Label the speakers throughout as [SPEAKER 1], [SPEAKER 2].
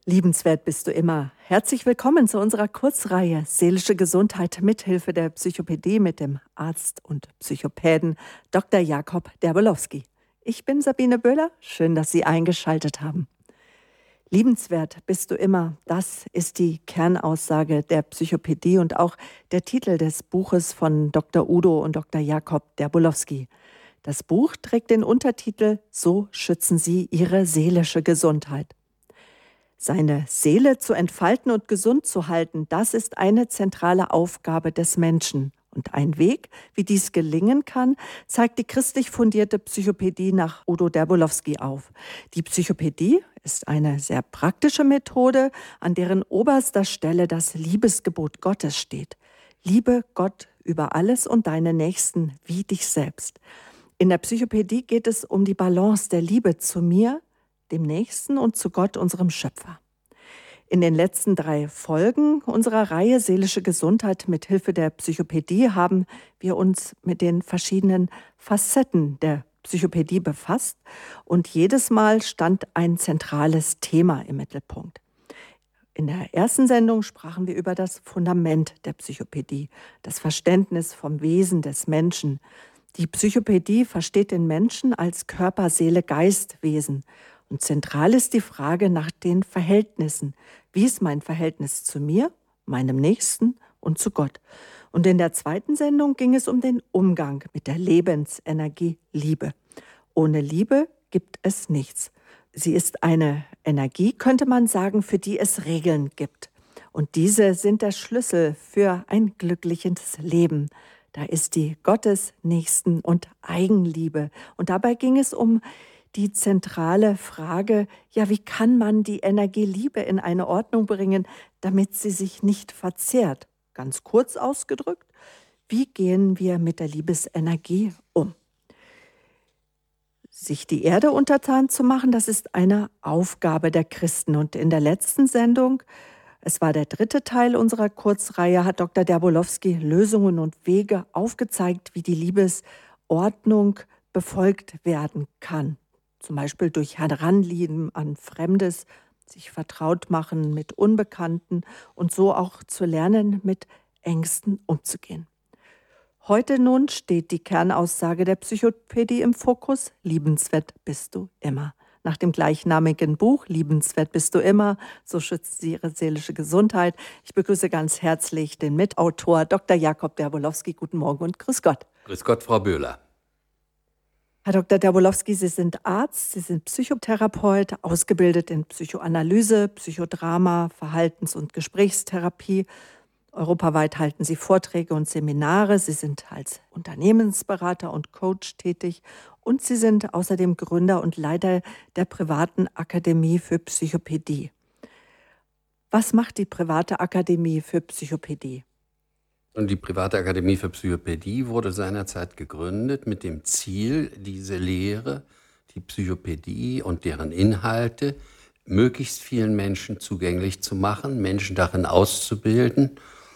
[SPEAKER 1] Liebenswert bist du immer. Herzlich willkommen zu unserer Kurzreihe Seelische Gesundheit mithilfe der Psychopädie mit dem Arzt und Psychopäden Dr. Jakob Derbolowski. Ich bin Sabine Böhler. Schön, dass Sie eingeschaltet haben. Liebenswert bist du immer. Das ist die Kernaussage der Psychopädie und auch der Titel des Buches von Dr. Udo und Dr. Jakob Derbolowski. Das Buch trägt den Untertitel So schützen Sie Ihre seelische Gesundheit. Seine Seele zu entfalten und gesund zu halten, das ist eine zentrale Aufgabe des Menschen. Und ein Weg, wie dies gelingen kann, zeigt die christlich fundierte Psychopädie nach Udo Derbolowski auf. Die Psychopädie ist eine sehr praktische Methode, an deren oberster Stelle das Liebesgebot Gottes steht. Liebe Gott über alles und deine Nächsten wie dich selbst. In der Psychopädie geht es um die Balance der Liebe zu mir, dem Nächsten und zu Gott, unserem Schöpfer. In den letzten 3 Folgen unserer Reihe Seelische Gesundheit mit Hilfe der Psychopädie haben wir uns mit den verschiedenen Facetten der Psychopädie befasst und jedes Mal stand ein zentrales Thema im Mittelpunkt. In der ersten Sendung sprachen wir über das Fundament der Psychopädie, das Verständnis vom Wesen des Menschen. Die Psychopädie versteht den Menschen als Körper, Seele, Geistwesen. Und zentral ist die Frage nach den Verhältnissen. Wie ist mein Verhältnis zu mir, meinem Nächsten und zu Gott? Und in der zweiten Sendung ging es um den Umgang mit der Lebensenergie Liebe. Ohne Liebe gibt es nichts. Sie ist eine Energie, könnte man sagen, für die es Regeln gibt. Und diese sind der Schlüssel für ein glückliches Leben. Da ist die Gottes, Nächsten und Eigenliebe. Und dabei ging es um die zentrale Frage, ja, wie kann man die Energie Liebe in eine Ordnung bringen, damit sie sich nicht verzehrt? Ganz kurz ausgedrückt, wie gehen wir mit der Liebesenergie um? Sich die Erde untertan zu machen, das ist eine Aufgabe der Christen. Und in der letzten Sendung, es war der 3. Teil unserer Kurzreihe, hat Dr. Derbolowski Lösungen und Wege aufgezeigt, wie die Liebesordnung befolgt werden kann. Zum Beispiel durch Heranlieben an Fremdes, sich vertraut machen mit Unbekannten und so auch zu lernen, mit Ängsten umzugehen. Heute nun steht die Kernaussage der Psychopädie im Fokus: Liebenswert bist du immer. Nach dem gleichnamigen Buch Liebenswert bist du immer, so schützt sie ihre seelische Gesundheit. Ich begrüße ganz herzlich den Mitautor Dr. Jakob Derbolowski. Guten Morgen und grüß Gott.
[SPEAKER 2] Grüß Gott, Frau Böhler.
[SPEAKER 1] Herr Dr. Derbolowski, Sie sind Arzt, Sie sind Psychotherapeut, ausgebildet in Psychoanalyse, Psychodrama, Verhaltens- und Gesprächstherapie. Europaweit halten Sie Vorträge und Seminare. Sie sind als Unternehmensberater und Coach tätig und Sie sind außerdem Gründer und Leiter der privaten Akademie für Psychopädie. Was macht die private Akademie für Psychopädie?
[SPEAKER 2] Und die private Akademie für Psychopädie wurde seinerzeit gegründet mit dem Ziel, diese Lehre, die Psychopädie und deren Inhalte möglichst vielen Menschen zugänglich zu machen, Menschen darin auszubilden,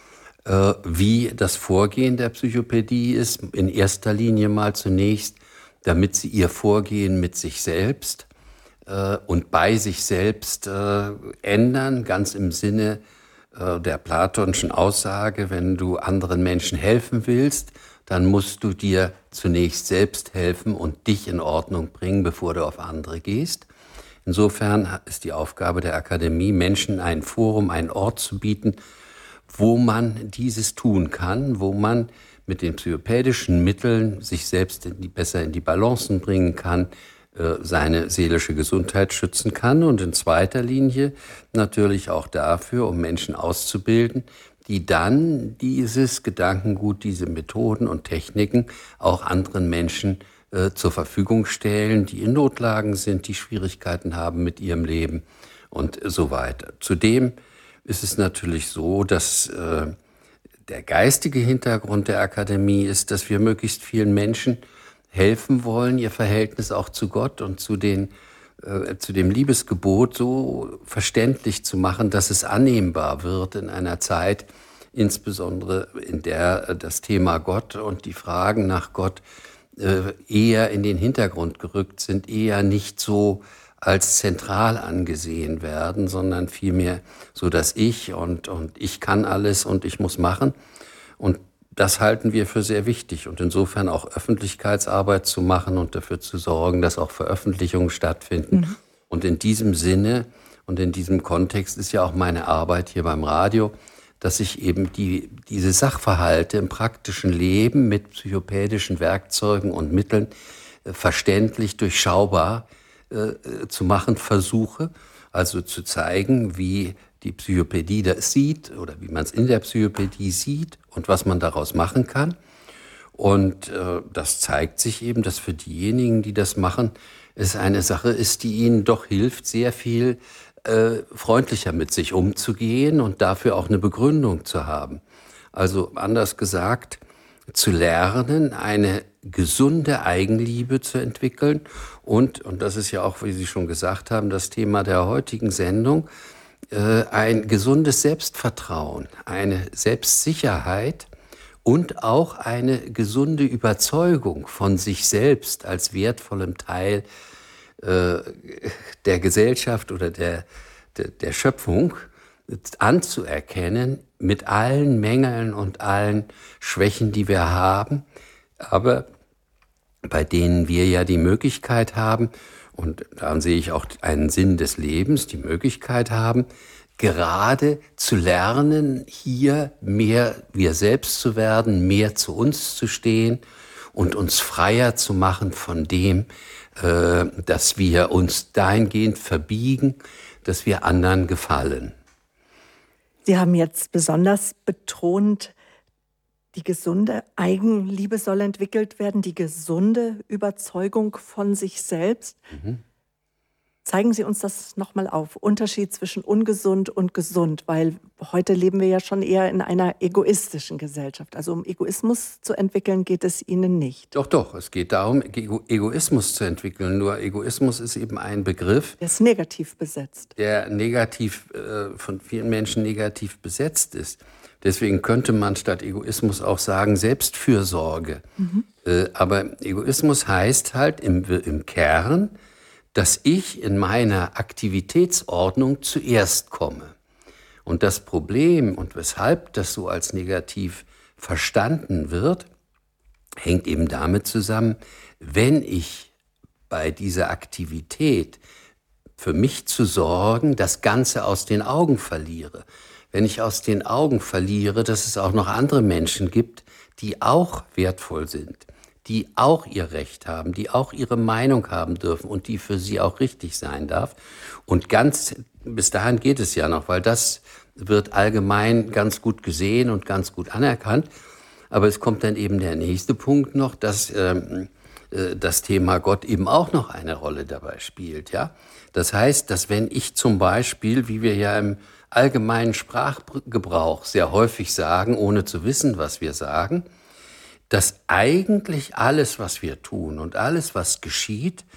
[SPEAKER 2] wie das Vorgehen der Psychopädie ist, in erster Linie mal zunächst, damit sie ihr Vorgehen mit sich selbst und bei sich selbst ändern, ganz im Sinne der platonischen Aussage: Wenn du anderen Menschen helfen willst, dann musst du dir zunächst selbst helfen und dich in Ordnung bringen, bevor du auf andere gehst. Insofern ist die Aufgabe der Akademie, Menschen ein Forum, einen Ort zu bieten, wo man dieses tun kann, wo man mit den psychopädischen Mitteln sich selbst besser in die Balancen bringen kann, seine seelische Gesundheit schützen kann und in zweiter Linie natürlich auch dafür, um Menschen auszubilden, die dann dieses Gedankengut, diese Methoden und Techniken auch anderen Menschen zur Verfügung stellen, die in Notlagen sind, die Schwierigkeiten haben mit ihrem Leben und so weiter. Zudem ist es natürlich so, dass der geistige Hintergrund der Akademie ist, dass wir möglichst vielen Menschen helfen wollen, ihr Verhältnis auch zu Gott und zu dem Liebesgebot so verständlich zu machen, dass es annehmbar wird in einer Zeit, insbesondere in der das Thema Gott und die Fragen nach Gott eher in den Hintergrund gerückt sind, eher nicht so als zentral angesehen werden, sondern vielmehr so das Ich und ich kann alles und ich muss machen. Und das halten wir für sehr wichtig und insofern auch Öffentlichkeitsarbeit zu machen und dafür zu sorgen, dass auch Veröffentlichungen stattfinden. Mhm. Und in diesem Sinne und in diesem Kontext ist ja auch meine Arbeit hier beim Radio, dass ich eben diese Sachverhalte im praktischen Leben mit psychopädischen Werkzeugen und Mitteln verständlich, durchschaubar zu machen versuche. Also zu zeigen, wie die Psychopädie das sieht oder wie man es in der Psychopädie sieht und was man daraus machen kann. Und das zeigt sich eben, dass für diejenigen, die das machen, es eine Sache ist, die ihnen doch hilft, sehr viel freundlicher mit sich umzugehen und dafür auch eine Begründung zu haben. Also anders gesagt, zu lernen, eine gesunde Eigenliebe zu entwickeln und das ist ja auch, wie Sie schon gesagt haben, das Thema der heutigen Sendung, ein gesundes Selbstvertrauen, eine Selbstsicherheit und auch eine gesunde Überzeugung von sich selbst als wertvollem Teil der Gesellschaft oder der Schöpfung anzuerkennen, mit allen Mängeln und allen Schwächen, die wir haben, aber bei denen wir ja die Möglichkeit haben, und daran sehe ich auch einen Sinn des Lebens, die Möglichkeit haben, gerade zu lernen, hier mehr wir selbst zu werden, mehr zu uns zu stehen und uns freier zu machen von dem, dass wir uns dahingehend verbiegen, dass wir anderen gefallen.
[SPEAKER 1] Sie haben jetzt besonders betont, die gesunde Eigenliebe soll entwickelt werden, die gesunde Überzeugung von sich selbst. Mhm. Zeigen Sie uns das nochmal auf. Unterschied zwischen ungesund und gesund, weil heute leben wir ja schon eher in einer egoistischen Gesellschaft. Also um Egoismus zu entwickeln, geht es Ihnen nicht.
[SPEAKER 2] Doch, es geht darum, Egoismus zu entwickeln. Nur Egoismus ist eben ein Begriff,
[SPEAKER 1] der ist negativ besetzt.
[SPEAKER 2] Der von vielen Menschen negativ besetzt ist. Deswegen könnte man statt Egoismus auch sagen Selbstfürsorge. Mhm. Aber Egoismus heißt halt im Kern, dass ich in meiner Aktivitätsordnung zuerst komme. Und das Problem und weshalb das so als negativ verstanden wird, hängt eben damit zusammen, wenn ich bei dieser Aktivität für mich zu sorgen, das Ganze aus den Augen verliere. Wenn ich aus den Augen verliere, dass es auch noch andere Menschen gibt, die auch wertvoll sind, die auch ihr Recht haben, die auch ihre Meinung haben dürfen und die für sie auch richtig sein darf. Und bis dahin geht es ja noch, weil das wird allgemein ganz gut gesehen und ganz gut anerkannt. Aber es kommt dann eben der nächste Punkt noch, dass das Thema Gott eben auch noch eine Rolle dabei spielt. Ja? Das heißt, dass wenn ich zum Beispiel, wie wir ja im allgemeinen Sprachgebrauch sehr häufig sagen, ohne zu wissen, was wir sagen, dass eigentlich alles, was wir tun und alles, was geschieht,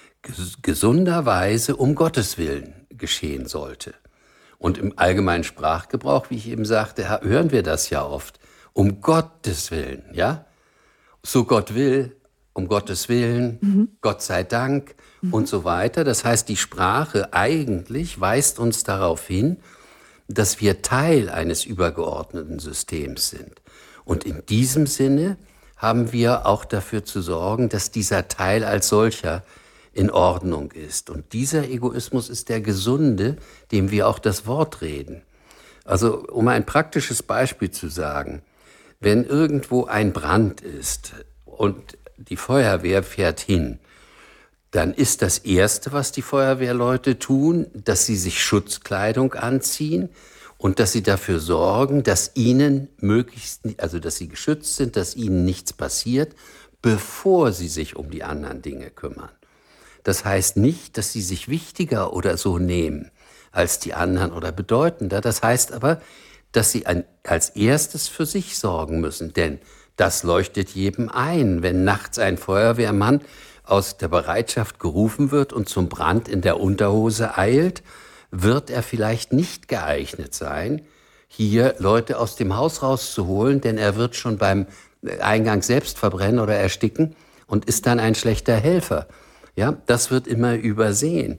[SPEAKER 2] gesunderweise um Gottes Willen geschehen sollte. Und im allgemeinen Sprachgebrauch, wie ich eben sagte, hören wir das ja oft. Um Gottes Willen, ja? So Gott will, um Gottes Willen, Gott sei Dank und so weiter. Das heißt, die Sprache eigentlich weist uns darauf hin, dass wir Teil eines übergeordneten Systems sind. Und in diesem Sinne haben wir auch dafür zu sorgen, dass dieser Teil als solcher in Ordnung ist. Und dieser Egoismus ist der gesunde, dem wir auch das Wort reden. Also um ein praktisches Beispiel zu sagen, wenn irgendwo ein Brand ist und die Feuerwehr fährt hin, dann ist das Erste, was die Feuerwehrleute tun, dass sie sich Schutzkleidung anziehen und dass sie dafür sorgen, dass ihnen dass sie geschützt sind, dass ihnen nichts passiert, bevor sie sich um die anderen Dinge kümmern. Das heißt nicht, dass sie sich wichtiger oder so nehmen als die anderen oder bedeutender. Das heißt aber, dass sie als erstes für sich sorgen müssen. Denn das leuchtet jedem ein, wenn nachts ein Feuerwehrmann aus der Bereitschaft gerufen wird und zum Brand in der Unterhose eilt, wird er vielleicht nicht geeignet sein, hier Leute aus dem Haus rauszuholen, denn er wird schon beim Eingang selbst verbrennen oder ersticken und ist dann ein schlechter Helfer. Ja, das wird immer übersehen.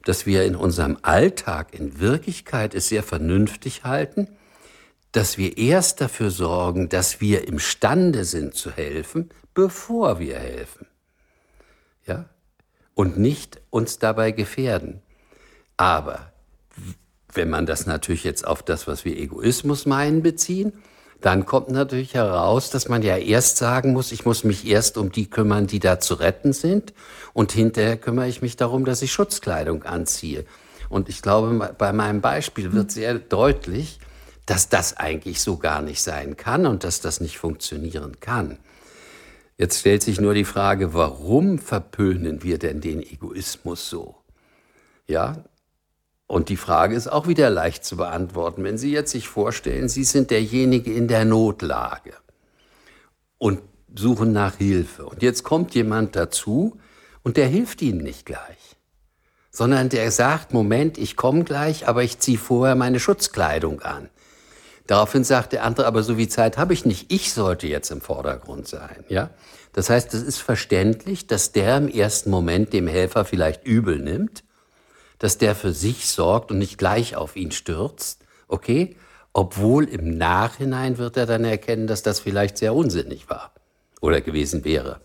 [SPEAKER 2] dass wir in unserem Alltag in Wirklichkeit es sehr vernünftig halten, dass wir erst dafür sorgen, dass wir imstande sind zu helfen, bevor wir helfen. Ja? Und nicht uns dabei gefährden. Aber wenn man das natürlich jetzt auf das, was wir Egoismus meinen, beziehen, dann kommt natürlich heraus, dass man ja erst sagen muss, ich muss mich erst um die kümmern, die da zu retten sind, und hinterher kümmere ich mich darum, dass ich Schutzkleidung anziehe. Und ich glaube, bei meinem Beispiel wird sehr deutlich, dass das eigentlich so gar nicht sein kann und dass das nicht funktionieren kann. Jetzt stellt sich nur die Frage, warum verpönen wir denn den Egoismus so? Ja? Und die Frage ist auch wieder leicht zu beantworten. Wenn Sie jetzt sich vorstellen, Sie sind derjenige in der Notlage und suchen nach Hilfe. Und jetzt kommt jemand dazu und der hilft Ihnen nicht gleich, sondern der sagt, Moment, ich komme gleich, aber ich ziehe vorher meine Schutzkleidung an. Daraufhin sagt der andere, aber so viel Zeit habe ich nicht, ich sollte jetzt im Vordergrund sein. Ja? Das heißt, es ist verständlich, dass der im ersten Moment dem Helfer vielleicht übel nimmt, dass der für sich sorgt und nicht gleich auf ihn stürzt, okay? Obwohl im Nachhinein wird er dann erkennen, dass das vielleicht sehr unsinnig war oder gewesen wäre.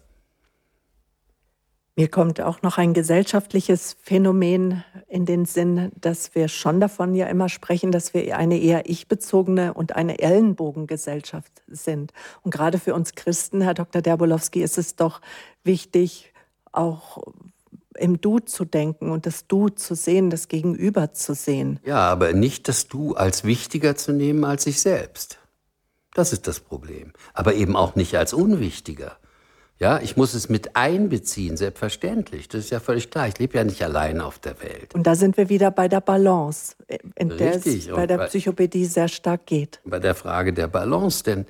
[SPEAKER 1] Mir kommt auch noch ein gesellschaftliches Phänomen in den Sinn, dass wir schon davon ja immer sprechen, dass wir eine eher ich-bezogene und eine Ellenbogengesellschaft sind. Und gerade für uns Christen, Herr Dr. Derbolowski, ist es doch wichtig, auch im Du zu denken und das Du zu sehen, das Gegenüber zu sehen.
[SPEAKER 2] Ja, aber nicht das Du als wichtiger zu nehmen als sich selbst. Das ist das Problem. Aber eben auch nicht als unwichtiger. Ja, ich muss es mit einbeziehen, selbstverständlich. Das ist ja völlig klar. Ich lebe ja nicht allein auf der Welt.
[SPEAKER 1] Und da sind wir wieder bei der Balance, in der
[SPEAKER 2] Richtig.
[SPEAKER 1] es bei der Psychopädie sehr stark geht.
[SPEAKER 2] Bei der Frage der Balance, denn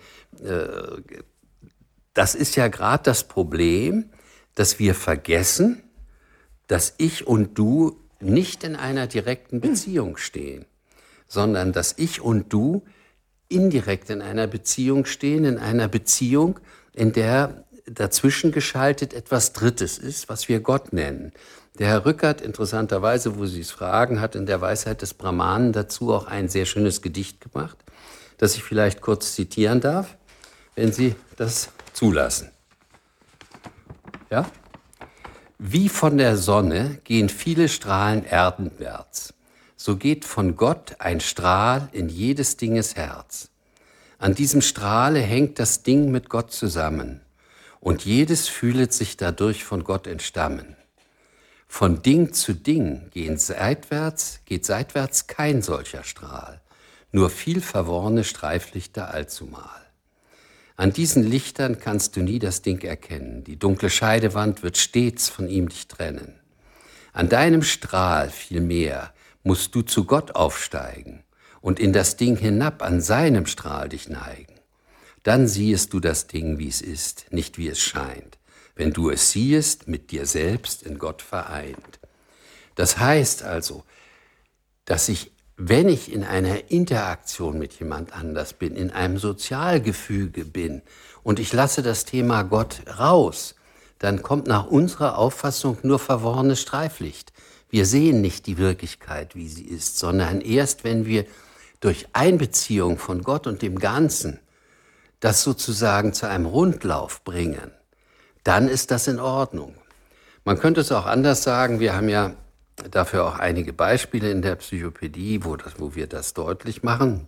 [SPEAKER 2] das ist ja gerade das Problem, dass wir vergessen, dass ich und du nicht in einer direkten Beziehung stehen, sondern dass ich und du indirekt in einer Beziehung stehen, in einer Beziehung, in der dazwischen geschaltet etwas Drittes ist, was wir Gott nennen. Der Herr Rückert, interessanterweise, wo Sie es fragen, hat in der Weisheit des Brahmanen dazu auch ein sehr schönes Gedicht gemacht, das ich vielleicht kurz zitieren darf, wenn Sie das zulassen. Ja? Wie von der Sonne gehen viele Strahlen erdenwärts, so geht von Gott ein Strahl in jedes Dinges Herz. An diesem Strahle hängt das Ding mit Gott zusammen, und jedes fühlet sich dadurch von Gott entstammen. Von Ding zu Ding geht seitwärts kein solcher Strahl, nur viel verworrene Streiflichter allzumal. An diesen Lichtern kannst du nie das Ding erkennen, die dunkle Scheidewand wird stets von ihm dich trennen. An deinem Strahl vielmehr musst du zu Gott aufsteigen und in das Ding hinab an seinem Strahl dich neigen. Dann siehest du das Ding, wie es ist, nicht wie es scheint, wenn du es siehest, mit dir selbst in Gott vereint. Das heißt also, dass ich, wenn ich in einer Interaktion mit jemand anders bin, in einem Sozialgefüge bin und ich lasse das Thema Gott raus, dann kommt nach unserer Auffassung nur verworrenes Streiflicht. Wir sehen nicht die Wirklichkeit, wie sie ist, sondern erst, wenn wir durch Einbeziehung von Gott und dem Ganzen das sozusagen zu einem Rundlauf bringen, dann ist das in Ordnung. Man könnte es auch anders sagen, wir haben ja dafür auch einige Beispiele in der Psychopädie, wo wir das deutlich machen,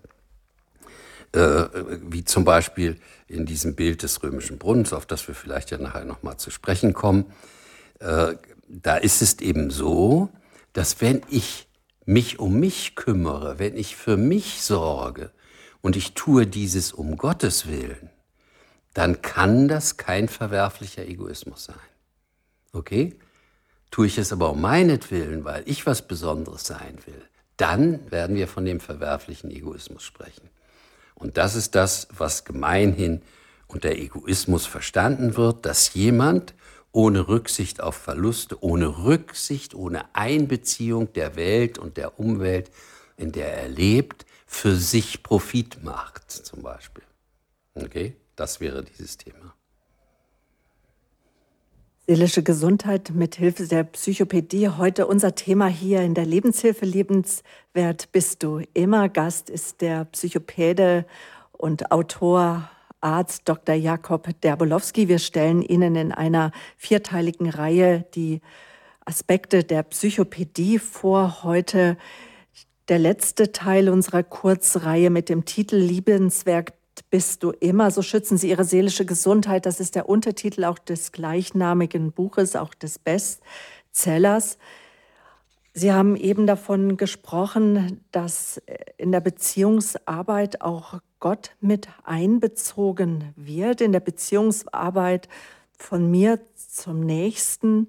[SPEAKER 2] wie zum Beispiel in diesem Bild des römischen Brunnens, auf das wir vielleicht ja nachher nochmal zu sprechen kommen. Da ist es eben so, dass wenn ich mich um mich kümmere, wenn ich für mich sorge und ich tue dieses um Gottes Willen, dann kann das kein verwerflicher Egoismus sein. Okay? Tue ich es aber um meinetwillen, weil ich was Besonderes sein will, dann werden wir von dem verwerflichen Egoismus sprechen. Und das ist das, was gemeinhin unter Egoismus verstanden wird, dass jemand ohne Rücksicht auf Verluste, ohne Einbeziehung der Welt und der Umwelt, in der er lebt, für sich Profit macht, zum Beispiel. Okay? Das wäre dieses Thema.
[SPEAKER 1] Seelische Gesundheit mit Hilfe der Psychopädie. Heute unser Thema hier in der Lebenshilfe. Lebenswert bist du immer. Gast ist der Psychopäde und Autor, Arzt Dr. Jakob Derbolowski. Wir stellen Ihnen in einer vierteiligen Reihe die Aspekte der Psychopädie vor. Heute der letzte Teil unserer Kurzreihe mit dem Titel Lebenswert bist du immer, so schützen Sie Ihre seelische Gesundheit. Das ist der Untertitel auch des gleichnamigen Buches, auch des Bestsellers. Sie haben eben davon gesprochen, dass in der Beziehungsarbeit auch Gott mit einbezogen wird, in der Beziehungsarbeit von mir zum Nächsten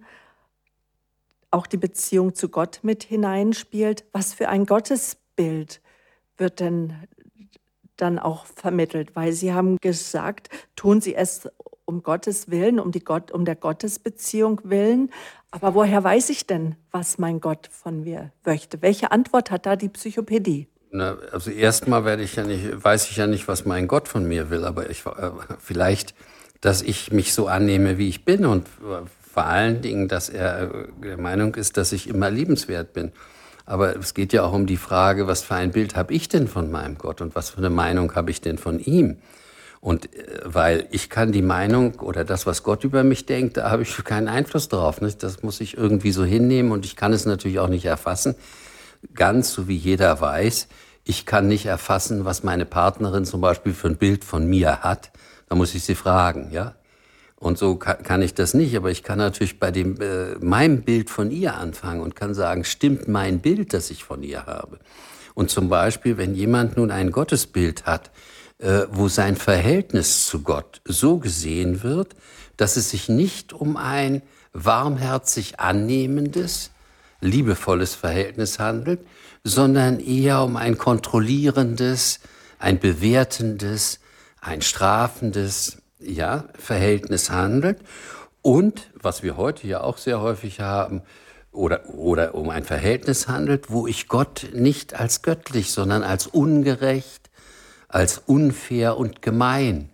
[SPEAKER 1] auch die Beziehung zu Gott mit hineinspielt. Was für ein Gottesbild wird denn dann auch vermittelt? Weil Sie haben gesagt, tun Sie es um Gottes Willen, um der Gottesbeziehung willen. Aber woher weiß ich denn, was mein Gott von mir möchte? Welche Antwort hat da die Psychopädie?
[SPEAKER 2] Na, also erstmal weiß ich ja nicht, was mein Gott von mir will, aber vielleicht, dass ich mich so annehme, wie ich bin und vor allen Dingen, dass er der Meinung ist, dass ich immer liebenswert bin. Aber es geht ja auch um die Frage, was für ein Bild habe ich denn von meinem Gott und was für eine Meinung habe ich denn von ihm? Und weil ich kann die Meinung oder das, was Gott über mich denkt, da habe ich keinen Einfluss drauf. Nicht? Das muss ich irgendwie so hinnehmen und ich kann es natürlich auch nicht erfassen. Ganz so wie jeder weiß, ich kann nicht erfassen, was meine Partnerin zum Beispiel für ein Bild von mir hat. Da muss ich sie fragen, ja. Und so kann ich das nicht, aber ich kann natürlich bei meinem Bild von ihr anfangen und kann sagen, stimmt mein Bild, das ich von ihr habe? Und zum Beispiel, wenn jemand nun ein Gottesbild hat, wo sein Verhältnis zu Gott so gesehen wird, dass es sich nicht um ein warmherzig annehmendes, liebevolles Verhältnis handelt, sondern eher um ein kontrollierendes, ein bewertendes, ein strafendes, Verhältnis handelt und, was wir heute ja auch sehr häufig haben, oder um ein Verhältnis handelt, wo ich Gott nicht als göttlich, sondern als ungerecht, als unfair und gemein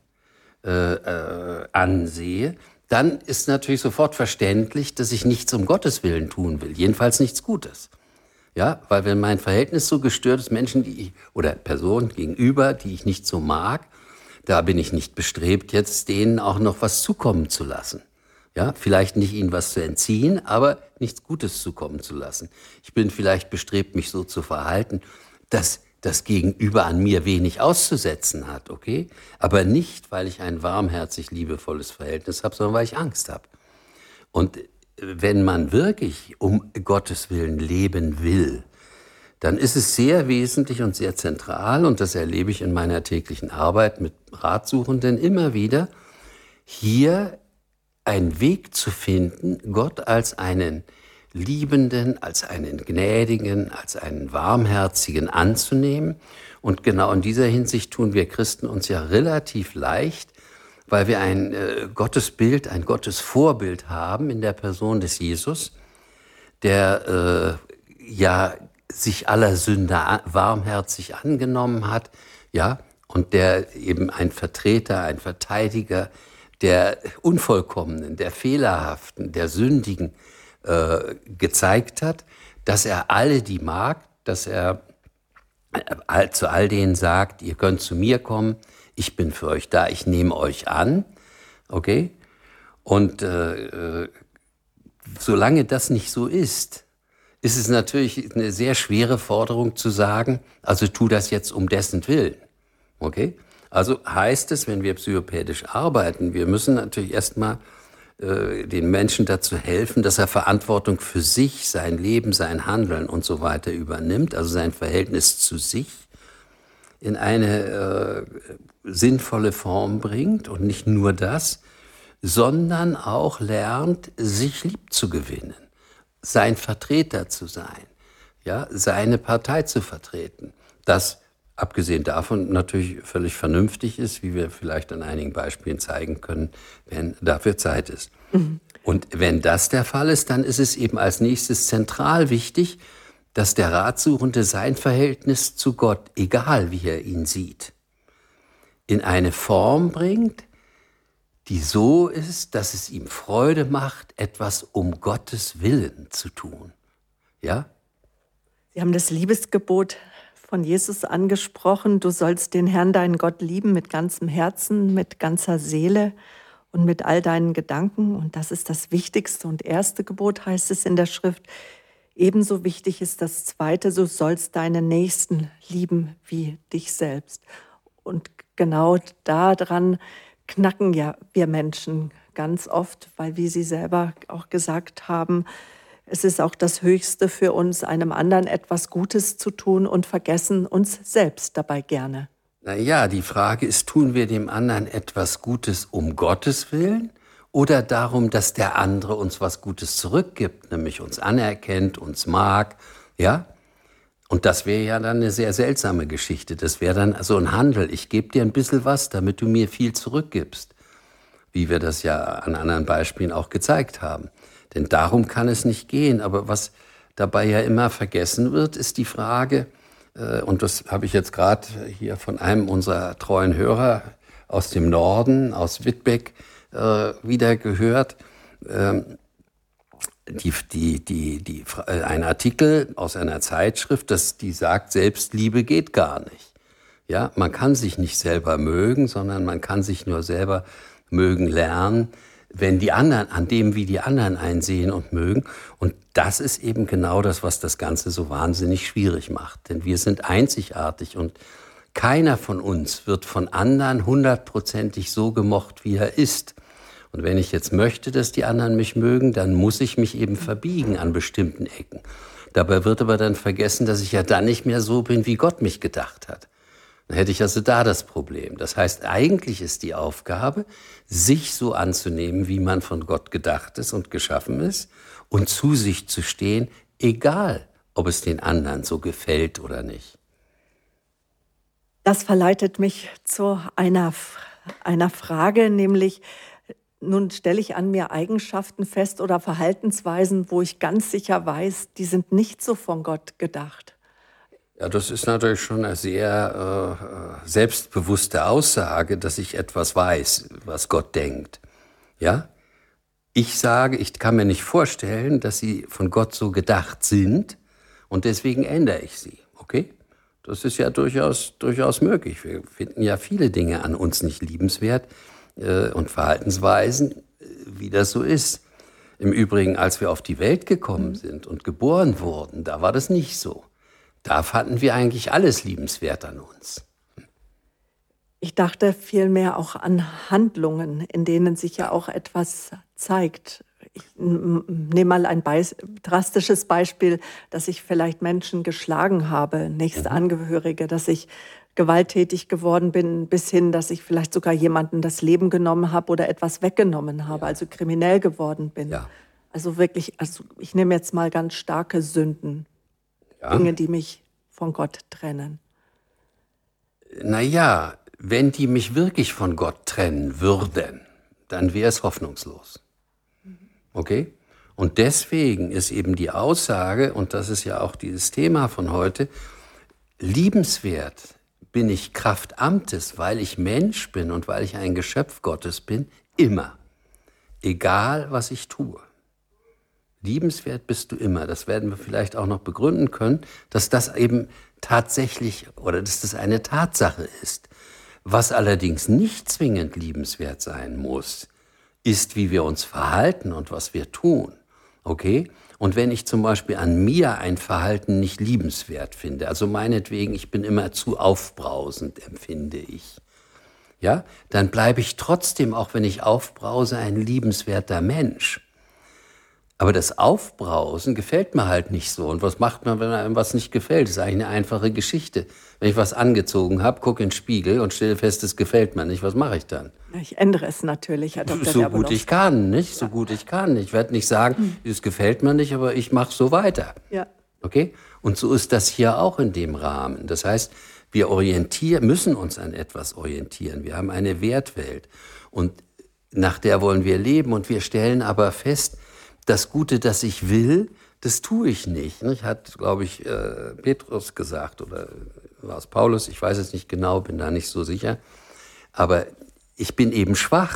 [SPEAKER 2] ansehe, dann ist natürlich sofort verständlich, dass ich nichts um Gottes Willen tun will, jedenfalls nichts Gutes. Ja, weil wenn mein Verhältnis so gestört ist, Menschen, oder Personen gegenüber, die ich nicht so mag, da bin ich nicht bestrebt, jetzt denen auch noch was zukommen zu lassen. Ja, vielleicht nicht ihnen was zu entziehen, aber nichts Gutes zukommen zu lassen. Ich bin vielleicht bestrebt, mich so zu verhalten, dass das Gegenüber an mir wenig auszusetzen hat, okay? Aber nicht, weil ich ein warmherzig liebevolles Verhältnis habe, sondern weil ich Angst habe. Und wenn man wirklich um Gottes Willen leben will, dann ist es sehr wesentlich und sehr zentral, und das erlebe ich in meiner täglichen Arbeit mit Ratsuchenden immer wieder, hier einen Weg zu finden, Gott als einen Liebenden, als einen Gnädigen, als einen Warmherzigen anzunehmen. Und genau in dieser Hinsicht tun wir Christen uns ja relativ leicht, weil wir ein Gottesbild, ein Gottesvorbild haben in der Person des Jesus, der sich aller Sünder warmherzig angenommen hat, ja, und der eben ein Vertreter, ein Verteidiger der Unvollkommenen, der Fehlerhaften, der Sündigen gezeigt hat, dass er alle die mag, dass er zu all denen sagt, ihr könnt zu mir kommen, ich bin für euch da, ich nehme euch an, okay? Und solange das nicht so ist es natürlich eine sehr schwere Forderung zu sagen, also tu das jetzt um dessen Willen. Okay? Also heißt es, wenn wir psychopädisch arbeiten, wir müssen natürlich erstmal den Menschen dazu helfen, dass er Verantwortung für sich, sein Leben, sein Handeln und so weiter übernimmt, also sein Verhältnis zu sich in eine sinnvolle Form bringt und nicht nur das, sondern auch lernt, sich lieb zu gewinnen. Sein Vertreter zu sein, ja, seine Partei zu vertreten. Das, abgesehen davon, natürlich völlig vernünftig ist, wie wir vielleicht an einigen Beispielen zeigen können, wenn dafür Zeit ist. Mhm. Und wenn das der Fall ist, dann ist es eben als nächstes zentral wichtig, dass der Ratsuchende sein Verhältnis zu Gott, egal wie er ihn sieht, in eine Form bringt, die so ist, dass es ihm Freude macht, etwas um Gottes Willen zu tun. Ja?
[SPEAKER 1] Sie haben das Liebesgebot von Jesus angesprochen. Du sollst den Herrn, deinen Gott, lieben mit ganzem Herzen, mit ganzer Seele und mit all deinen Gedanken. Und das ist das wichtigste und erste Gebot, heißt es in der Schrift. Ebenso wichtig ist das zweite, du sollst deinen Nächsten lieben wie dich selbst. Und genau daran knacken ja wir Menschen ganz oft, weil, wie Sie selber auch gesagt haben, es ist auch das Höchste für uns, einem anderen etwas Gutes zu tun und vergessen uns selbst dabei gerne.
[SPEAKER 2] Naja, die Frage ist, tun wir dem anderen etwas Gutes um Gottes Willen oder darum, dass der andere uns was Gutes zurückgibt, nämlich uns anerkennt, uns mag, ja? Und das wäre ja dann eine sehr seltsame Geschichte. Das wäre dann so ein Handel. Ich gebe dir ein bisschen was, damit du mir viel zurückgibst. Wie wir das ja an anderen Beispielen auch gezeigt haben. Denn darum kann es nicht gehen. Aber was dabei ja immer vergessen wird, ist die Frage, und das habe ich jetzt gerade hier von einem unserer treuen Hörer aus dem Norden, aus Wittbeck, wieder gehört, ein Artikel aus einer Zeitschrift, die sagt, Selbstliebe geht gar nicht. Ja, man kann sich nicht selber mögen, sondern man kann sich nur selber mögen lernen, wenn die anderen, an dem, wie die anderen einen sehen und mögen. Und das ist eben genau das, was das Ganze so wahnsinnig schwierig macht. Denn wir sind einzigartig und keiner von uns wird von anderen 100%ig so gemocht, wie er ist. Und wenn ich jetzt möchte, dass die anderen mich mögen, dann muss ich mich eben verbiegen an bestimmten Ecken. Dabei wird aber dann vergessen, dass ich ja dann nicht mehr so bin, wie Gott mich gedacht hat. Dann hätte ich also da das Problem. Das heißt, eigentlich ist die Aufgabe, sich so anzunehmen, wie man von Gott gedacht ist und geschaffen ist und zu sich zu stehen, egal, ob es den anderen so gefällt oder nicht.
[SPEAKER 1] Das verleitet mich zu einer Frage, nämlich, nun stelle ich an mir Eigenschaften fest oder Verhaltensweisen, wo ich ganz sicher weiß, die sind nicht so von Gott gedacht.
[SPEAKER 2] Ja, das ist natürlich schon eine sehr selbstbewusste Aussage, dass ich etwas weiß, was Gott denkt. Ja? Ich sage, ich kann mir nicht vorstellen, dass sie von Gott so gedacht sind und deswegen ändere ich sie. Okay? Das ist ja durchaus möglich. Wir finden ja viele Dinge an uns nicht liebenswert und Verhaltensweisen, wie das so ist. Im Übrigen, als wir auf die Welt gekommen sind und geboren wurden, da war das nicht so. Da fanden wir eigentlich alles liebenswert an uns.
[SPEAKER 1] Ich dachte vielmehr auch an Handlungen, in denen sich ja auch etwas zeigt. Ich nehme mal ein drastisches Beispiel, dass ich vielleicht Menschen geschlagen habe, nächste Angehörige, dass ich gewalttätig geworden bin, bis hin, dass ich vielleicht sogar jemanden das Leben genommen habe oder etwas weggenommen habe, also kriminell geworden bin.
[SPEAKER 2] Ja.
[SPEAKER 1] Also wirklich, ich nehme jetzt mal ganz starke Sünden, Dinge, die mich von Gott trennen.
[SPEAKER 2] Naja, wenn die mich wirklich von Gott trennen würden, dann wäre es hoffnungslos. Okay? Und deswegen ist eben die Aussage, und das ist ja auch dieses Thema von heute, liebenswert bin ich Kraft Amtes, weil ich Mensch bin und weil ich ein Geschöpf Gottes bin, immer. Egal, was ich tue. Liebenswert bist du immer. Das werden wir vielleicht auch noch begründen können, dass das eben tatsächlich oder dass das eine Tatsache ist. Was allerdings nicht zwingend liebenswert sein muss, ist, wie wir uns verhalten und was wir tun. Okay? Und wenn ich zum Beispiel an mir ein Verhalten nicht liebenswert finde, also meinetwegen, ich bin immer zu aufbrausend, empfinde ich, ja, dann bleibe ich trotzdem, auch wenn ich aufbrause, ein liebenswerter Mensch. Aber das Aufbrausen gefällt mir halt nicht so. Und was macht man, wenn einem was nicht gefällt? Das ist eigentlich eine einfache Geschichte. Wenn ich was angezogen habe, gucke in den Spiegel und stelle fest, es gefällt mir nicht, was mache ich dann?
[SPEAKER 1] Ich ändere es natürlich, Herr Dr.
[SPEAKER 2] So gut ich kann, nicht? So gut ich kann. Ich werde nicht sagen, es gefällt mir nicht, aber ich mache so weiter.
[SPEAKER 1] Ja.
[SPEAKER 2] Okay? Und so ist das hier auch in dem Rahmen. Das heißt, wir müssen uns an etwas orientieren. Wir haben eine Wertwelt und nach der wollen wir leben. Und wir stellen aber fest, das Gute, das ich will, das tue ich nicht. Hat, glaube ich, Petrus gesagt oder war es Paulus? Ich weiß es nicht genau, bin da nicht so sicher. Aber ich bin eben schwach.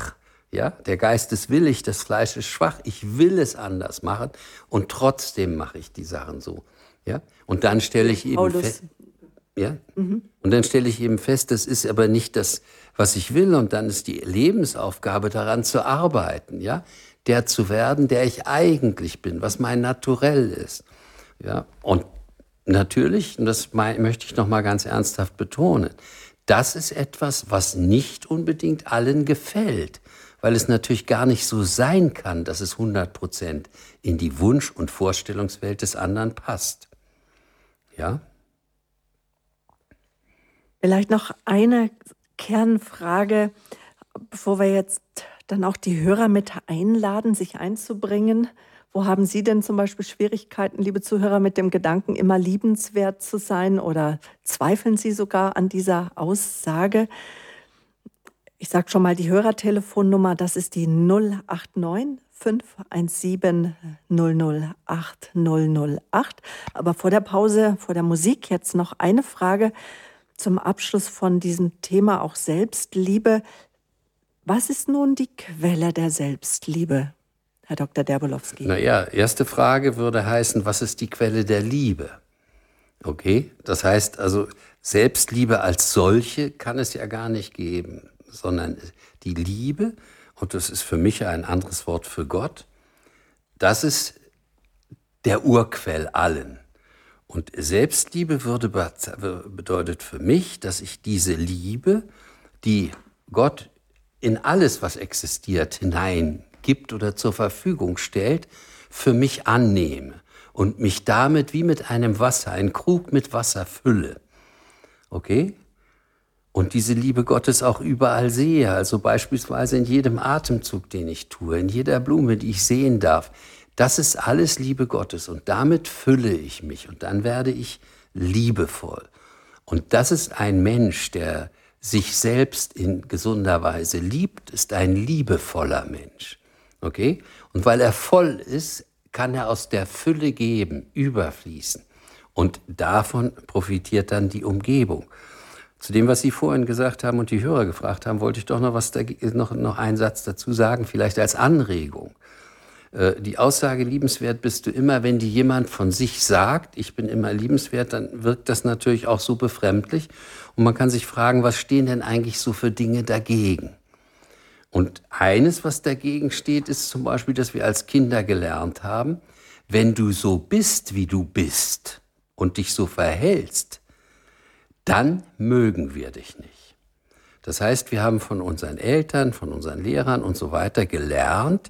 [SPEAKER 2] Ja, der Geist ist willig, das Fleisch ist schwach. Ich will es anders machen und trotzdem mache ich die Sachen so. Ja, und dann stelle ich eben fest, ja, und dann stelle ich eben fest, das ist aber nicht das, was ich will. Und dann ist die Lebensaufgabe daran zu arbeiten, ja, der zu werden, der ich eigentlich bin, was mein Naturell ist. Ja, und natürlich, und das möchte ich noch mal ganz ernsthaft betonen, das ist etwas, was nicht unbedingt allen gefällt, weil es natürlich gar nicht so sein kann, dass es 100% in die Wunsch- und Vorstellungswelt des anderen passt. Ja?
[SPEAKER 1] Vielleicht noch eine Kernfrage, bevor wir jetzt dann auch die Hörer mit einladen, sich einzubringen. Wo haben Sie denn zum Beispiel Schwierigkeiten, liebe Zuhörer, mit dem Gedanken, immer liebenswert zu sein, oder zweifeln Sie sogar an dieser Aussage? Ich sage schon mal die Hörertelefonnummer, das ist die 089 517 008 008. Aber vor der Pause, vor der Musik jetzt noch eine Frage zum Abschluss von diesem Thema, auch Selbstliebe. Was ist nun die Quelle der Selbstliebe, Herr Dr. Derbolowski?
[SPEAKER 2] Naja, erste Frage würde heißen, was ist die Quelle der Liebe? Okay, das heißt also, Selbstliebe als solche kann es ja gar nicht geben, sondern die Liebe, und das ist für mich ein anderes Wort für Gott, das ist der Urquell allen. Und Selbstliebe bedeutet für mich, dass ich diese Liebe, die Gott in alles, was existiert, hineingibt oder zur Verfügung stellt, für mich annehme und mich damit wie mit einem Wasser, einen Krug mit Wasser fülle. Okay? Und diese Liebe Gottes auch überall sehe, also beispielsweise in jedem Atemzug, den ich tue, in jeder Blume, die ich sehen darf. Das ist alles Liebe Gottes und damit fülle ich mich und dann werde ich liebevoll. Und das ist ein Mensch, der sich selbst in gesunder Weise liebt, ist ein liebevoller Mensch. Okay? Und weil er voll ist, kann er aus der Fülle geben, überfließen. Und davon profitiert dann die Umgebung. Zu dem, was Sie vorhin gesagt haben und die Hörer gefragt haben, wollte ich doch noch einen Satz dazu sagen, vielleicht als Anregung. Die Aussage, liebenswert bist du immer, wenn die jemand von sich sagt, ich bin immer liebenswert, dann wirkt das natürlich auch so befremdlich. Und man kann sich fragen, was stehen denn eigentlich so für Dinge dagegen? Und eines, was dagegen steht, ist zum Beispiel, dass wir als Kinder gelernt haben, wenn du so bist, wie du bist und dich so verhältst, dann mögen wir dich nicht. Das heißt, wir haben von unseren Eltern, von unseren Lehrern und so weiter gelernt,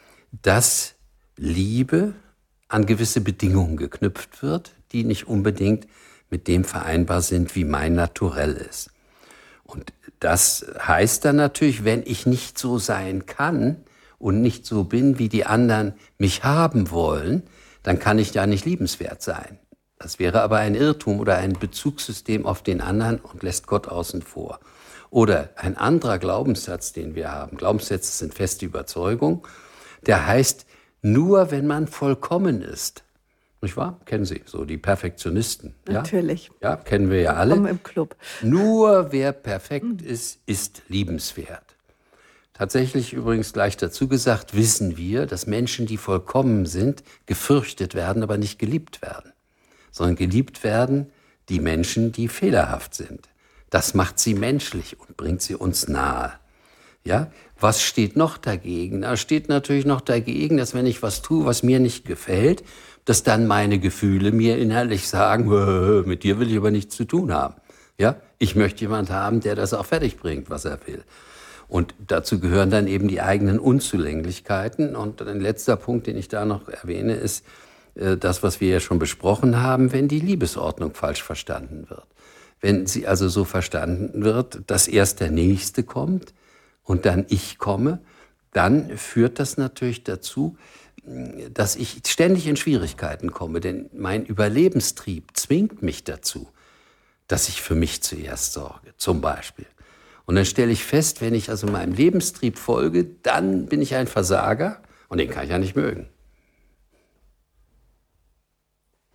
[SPEAKER 2] dass Liebe an gewisse Bedingungen geknüpft wird, die nicht unbedingt mit dem vereinbar sind, wie mein Naturell ist. Und das heißt dann natürlich, wenn ich nicht so sein kann und nicht so bin, wie die anderen mich haben wollen, dann kann ich ja nicht liebenswert sein. Das wäre aber ein Irrtum oder ein Bezugssystem auf den anderen und lässt Gott außen vor. Oder ein anderer Glaubenssatz, den wir haben. Glaubenssätze sind feste Überzeugung. Der heißt, nur wenn man vollkommen ist. Nicht wahr? Kennen Sie, so die Perfektionisten.
[SPEAKER 1] Natürlich.
[SPEAKER 2] Ja, kennen wir ja alle.
[SPEAKER 1] Willkommen im Club.
[SPEAKER 2] Nur wer perfekt ist, ist liebenswert. Tatsächlich übrigens gleich dazu gesagt, wissen wir, dass Menschen, die vollkommen sind, gefürchtet werden, aber nicht geliebt werden. Sondern geliebt werden die Menschen, die fehlerhaft sind. Das macht sie menschlich und bringt sie uns nahe. Ja, was steht noch dagegen? Da steht natürlich noch dagegen, dass wenn ich was tue, was mir nicht gefällt, dass dann meine Gefühle mir innerlich sagen, mit dir will ich aber nichts zu tun haben. Ja, ich möchte jemanden haben, der das auch fertig bringt, was er will. Und dazu gehören dann eben die eigenen Unzulänglichkeiten. Und ein letzter Punkt, den ich da noch erwähne, ist das, was wir ja schon besprochen haben, wenn die Liebesordnung falsch verstanden wird. Wenn sie also so verstanden wird, dass erst der Nächste kommt und dann ich komme, dann führt das natürlich dazu, dass ich ständig in Schwierigkeiten komme. Denn mein Überlebenstrieb zwingt mich dazu, dass ich für mich zuerst sorge, zum Beispiel. Und dann stelle ich fest, wenn ich also meinem Lebenstrieb folge, dann bin ich ein Versager und den kann ich ja nicht mögen.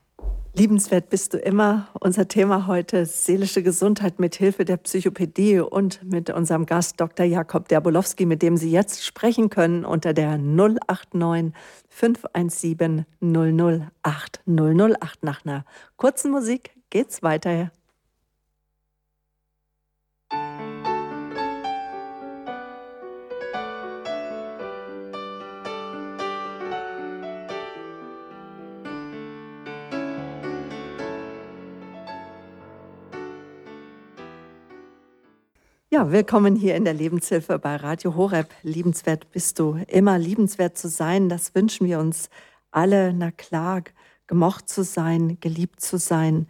[SPEAKER 1] Liebenswert bist du immer. Unser Thema heute: seelische Gesundheit mit Hilfe der Psychopädie und mit unserem Gast Dr. Jakob Derbolowski, mit dem Sie jetzt sprechen können unter der 089 517 008 008. Nach einer kurzen Musik geht's weiter. Ja, willkommen hier in der Lebenshilfe bei Radio Horeb. Liebenswert bist du immer. Liebenswert zu sein, das wünschen wir uns alle. Na klar, gemocht zu sein, geliebt zu sein.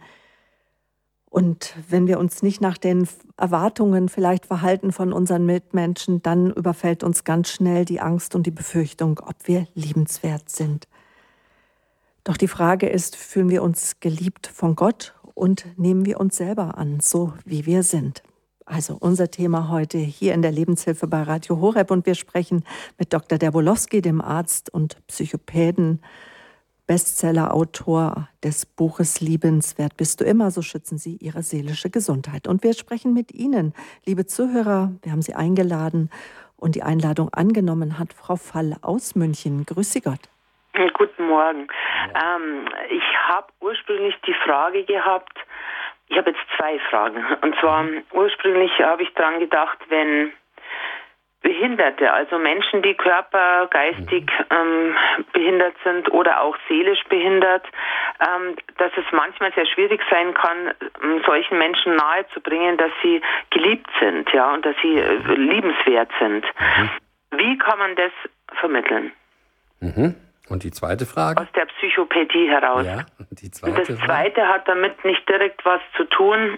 [SPEAKER 1] Und wenn wir uns nicht nach den Erwartungen vielleicht verhalten von unseren Mitmenschen, dann überfällt uns ganz schnell die Angst und die Befürchtung, ob wir liebenswert sind. Doch die Frage ist, fühlen wir uns geliebt von Gott und nehmen wir uns selber an, so wie wir sind? Also unser Thema heute hier in der Lebenshilfe bei Radio Horeb, und wir sprechen mit Dr. Derbolowski, dem Arzt und Psychopäden, Bestsellerautor des Buches Liebenswert bist du immer, so schützen Sie Ihre seelische Gesundheit. Und wir sprechen mit Ihnen, liebe Zuhörer. Wir haben Sie eingeladen und die Einladung angenommen hat Frau Fall aus München. Grüß Sie Gott.
[SPEAKER 3] Guten Morgen. Ich habe ursprünglich die Frage gehabt, ich habe jetzt zwei Fragen. Und zwar ursprünglich habe ich daran gedacht, wenn Behinderte, also Menschen, die körpergeistig behindert sind oder auch seelisch behindert, dass es manchmal sehr schwierig sein kann, solchen Menschen nahezubringen, dass sie geliebt sind, ja, und dass sie liebenswert sind. Wie kann man das vermitteln?
[SPEAKER 2] Und die zweite Frage?
[SPEAKER 3] Aus der Psychopädie heraus.
[SPEAKER 2] Ja, die
[SPEAKER 3] und das zweite hat damit nicht direkt was zu tun.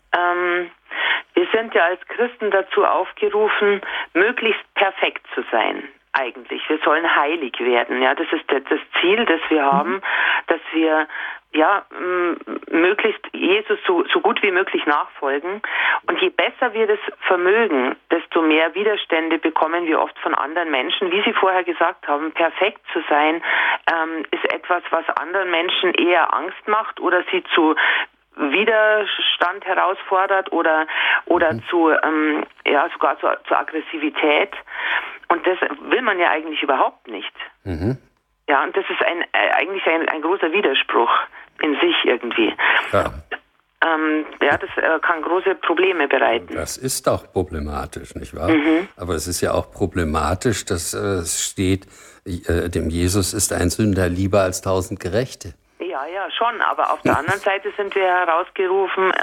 [SPEAKER 3] Wir sind ja als Christen dazu aufgerufen, möglichst perfekt zu sein. Eigentlich. Wir sollen heilig werden. Ja, das ist das Ziel, das wir haben, dass wir möglichst Jesus so gut wie möglich nachfolgen. Und je besser wir das vermögen, desto mehr Widerstände bekommen wir oft von anderen Menschen. Wie Sie vorher gesagt haben, perfekt zu sein, ist etwas, was anderen Menschen eher Angst macht oder sie zu Widerstand herausfordert oder zu sogar zur Aggressivität. Und das will man ja eigentlich überhaupt nicht. Ja, und das ist eigentlich ein großer Widerspruch in sich irgendwie.
[SPEAKER 2] Ja.
[SPEAKER 3] Das kann große Probleme bereiten.
[SPEAKER 2] Das ist auch problematisch, nicht wahr? Aber es ist ja auch problematisch, dass es steht, dem Jesus ist ein Sünder lieber als 1000 Gerechte.
[SPEAKER 3] Ja, schon. Aber auf der anderen Seite sind wir herausgerufen,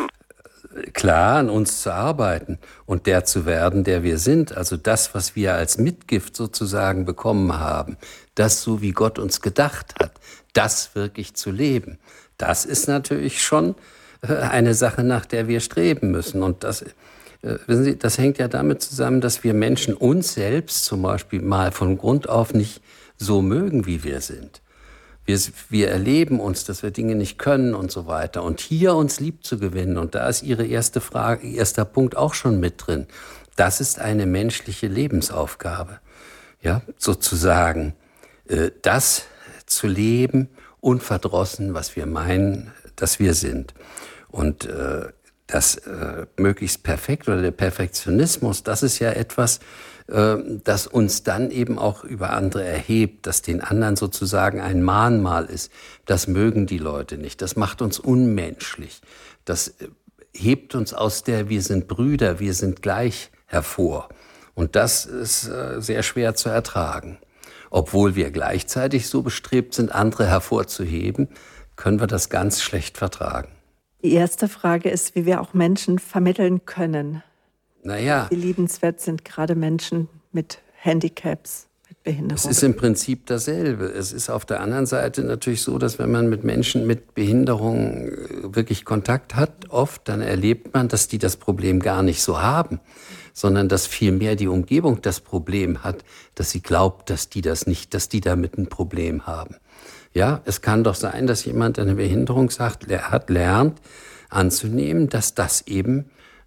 [SPEAKER 2] klar an uns zu arbeiten und der zu werden, der wir sind. Also das, was wir als Mitgift sozusagen bekommen haben, das, so wie Gott uns gedacht hat, das wirklich zu leben. Das ist natürlich schon eine Sache, nach der wir streben müssen. Und das, wissen Sie, das hängt ja damit zusammen, dass wir Menschen uns selbst zum Beispiel mal von Grund auf nicht so mögen, wie wir sind. Wir erleben uns, dass wir Dinge nicht können und so weiter. Und hier uns lieb zu gewinnen, und da ist Ihre erster Punkt auch schon mit drin. Das ist eine menschliche Lebensaufgabe. Ja, sozusagen, das zu leben, unverdrossen, was wir meinen, dass wir sind. Und das möglichst perfekt oder der Perfektionismus, das ist ja etwas, das uns dann eben auch über andere erhebt, dass den anderen sozusagen ein Mahnmal ist. Das mögen die Leute nicht. Das macht uns unmenschlich. Das hebt uns aus der wir sind Brüder, wir sind gleich hervor. Und das ist sehr schwer zu ertragen. Obwohl wir gleichzeitig so bestrebt sind, andere hervorzuheben, können wir das ganz schlecht vertragen.
[SPEAKER 1] Die erste Frage ist, wie wir auch Menschen vermitteln können.
[SPEAKER 2] Naja.
[SPEAKER 1] Die liebenswert sind gerade Menschen mit Handicaps, mit Behinderung.
[SPEAKER 2] Es ist im Prinzip dasselbe. Es ist auf der anderen Seite natürlich so, dass wenn man mit Menschen mit Behinderung wirklich Kontakt hat, oft, dann erlebt man, dass die das Problem gar nicht so haben, sondern dass vielmehr die Umgebung das Problem hat, dass sie glaubt, dass die damit ein Problem haben. Ja, es kann doch sein, dass jemand eine Behinderung lernt anzunehmen, dass das eben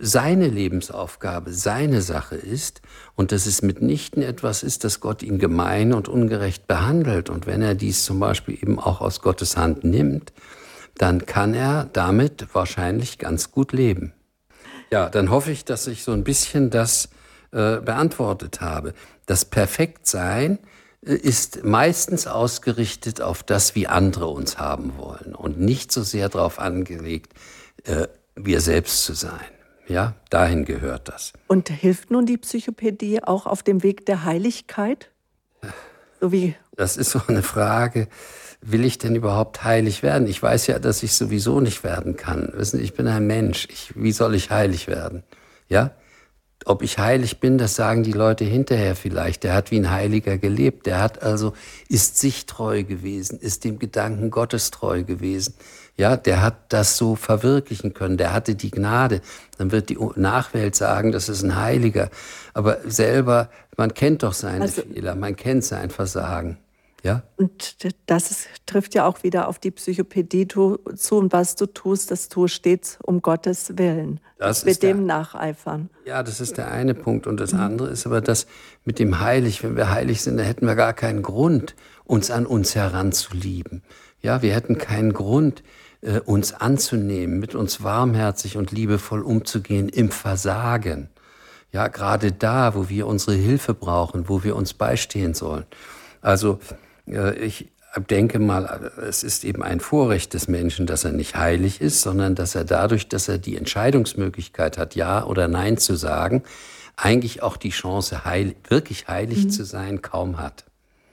[SPEAKER 2] seine Lebensaufgabe, seine Sache ist und dass es mitnichten etwas ist, dass Gott ihn gemein und ungerecht behandelt. Und wenn er dies zum Beispiel eben auch aus Gottes Hand nimmt, dann kann er damit wahrscheinlich ganz gut leben. Ja, dann hoffe ich, dass ich so ein bisschen das beantwortet habe. Das Perfektsein ist meistens ausgerichtet auf das, wie andere uns haben wollen und nicht so sehr darauf angelegt, wir selbst zu sein. Ja, dahin gehört das.
[SPEAKER 1] Und hilft nun die Psychopädie auch auf dem Weg der Heiligkeit? Das
[SPEAKER 2] ist so eine Frage, will ich denn überhaupt heilig werden? Ich weiß ja, dass ich sowieso nicht werden kann. Wissen Sie, ich bin ein Mensch. Wie soll ich heilig werden? Ja? Ob ich heilig bin, das sagen die Leute hinterher vielleicht. Der hat wie ein Heiliger gelebt. Der ist sich treu gewesen, ist dem Gedanken Gottes treu gewesen. Ja, der hat das so verwirklichen können. Der hatte die Gnade. Dann wird die Nachwelt sagen, das ist ein Heiliger. Aber selber, man kennt doch seine Fehler, man kennt sein Versagen. Ja?
[SPEAKER 1] Und das trifft ja auch wieder auf die Psychopädie zu. Und was du tust, das tue stets um Gottes Willen. Das mit dem nacheifern.
[SPEAKER 2] Ja, das ist der eine Punkt. Und das andere ist aber das mit dem Heilig. Wenn wir heilig sind, dann hätten wir gar keinen Grund, uns an uns heranzulieben. Ja, wir hätten keinen Grund, uns anzunehmen, mit uns warmherzig und liebevoll umzugehen im Versagen. Ja, gerade da, wo wir unsere Hilfe brauchen, wo wir uns beistehen sollen. Also ich denke mal, es ist eben ein Vorrecht des Menschen, dass er nicht heilig ist, sondern dass er dadurch, dass er die Entscheidungsmöglichkeit hat, Ja oder Nein zu sagen, eigentlich auch die Chance, wirklich heilig zu sein, kaum hat.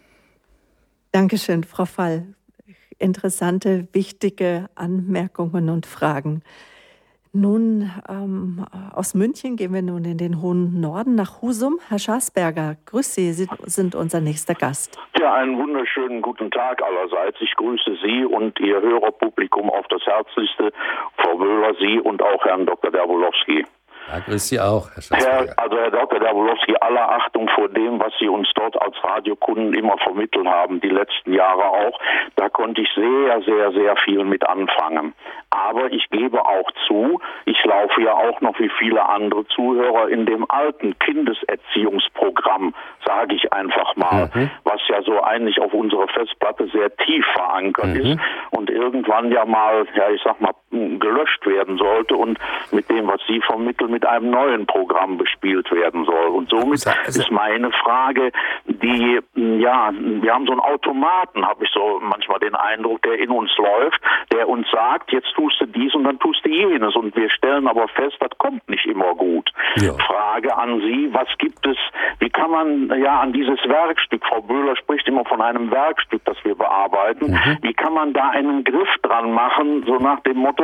[SPEAKER 1] Dankeschön, Frau Fall. Interessante, wichtige Anmerkungen und Fragen. Nun, aus München gehen wir nun in den hohen Norden nach Husum. Herr Schaßberger, grüß Sie, Sie sind unser nächster Gast.
[SPEAKER 4] Ja, einen wunderschönen guten Tag allerseits. Ich grüße Sie und Ihr Hörerpublikum auf das Herzlichste, Frau Wöhler, Sie und auch Herrn Dr. Derbolowski.
[SPEAKER 2] Ja, grüß Sie auch, Herr Schatzberger.
[SPEAKER 4] Herr Dr. Derbolowski, aller Achtung vor dem, was Sie uns dort als Radiokunden immer vermittelt haben, die letzten Jahre auch. Da konnte ich sehr, sehr, sehr viel mit anfangen. Aber ich gebe auch zu, ich laufe ja auch noch wie viele andere Zuhörer in dem alten Kindeserziehungsprogramm, sage ich einfach mal, was ja so eigentlich auf unserer Festplatte sehr tief verankert ist und irgendwann ja mal, gelöscht werden sollte und mit dem, was Sie vermitteln, mit einem neuen Programm bespielt werden soll. Und somit ist meine Frage, wir haben so einen Automaten, habe ich so manchmal den Eindruck, der in uns läuft, der uns sagt, jetzt tust du dies und dann tust du jenes. Und wir stellen aber fest, das kommt nicht immer gut. Ja. Frage an Sie, was gibt es, wie kann man an dieses Werkstück, Frau Böhler spricht immer von einem Werkstück, das wir bearbeiten, wie kann man da einen Griff dran machen, so nach dem Motto,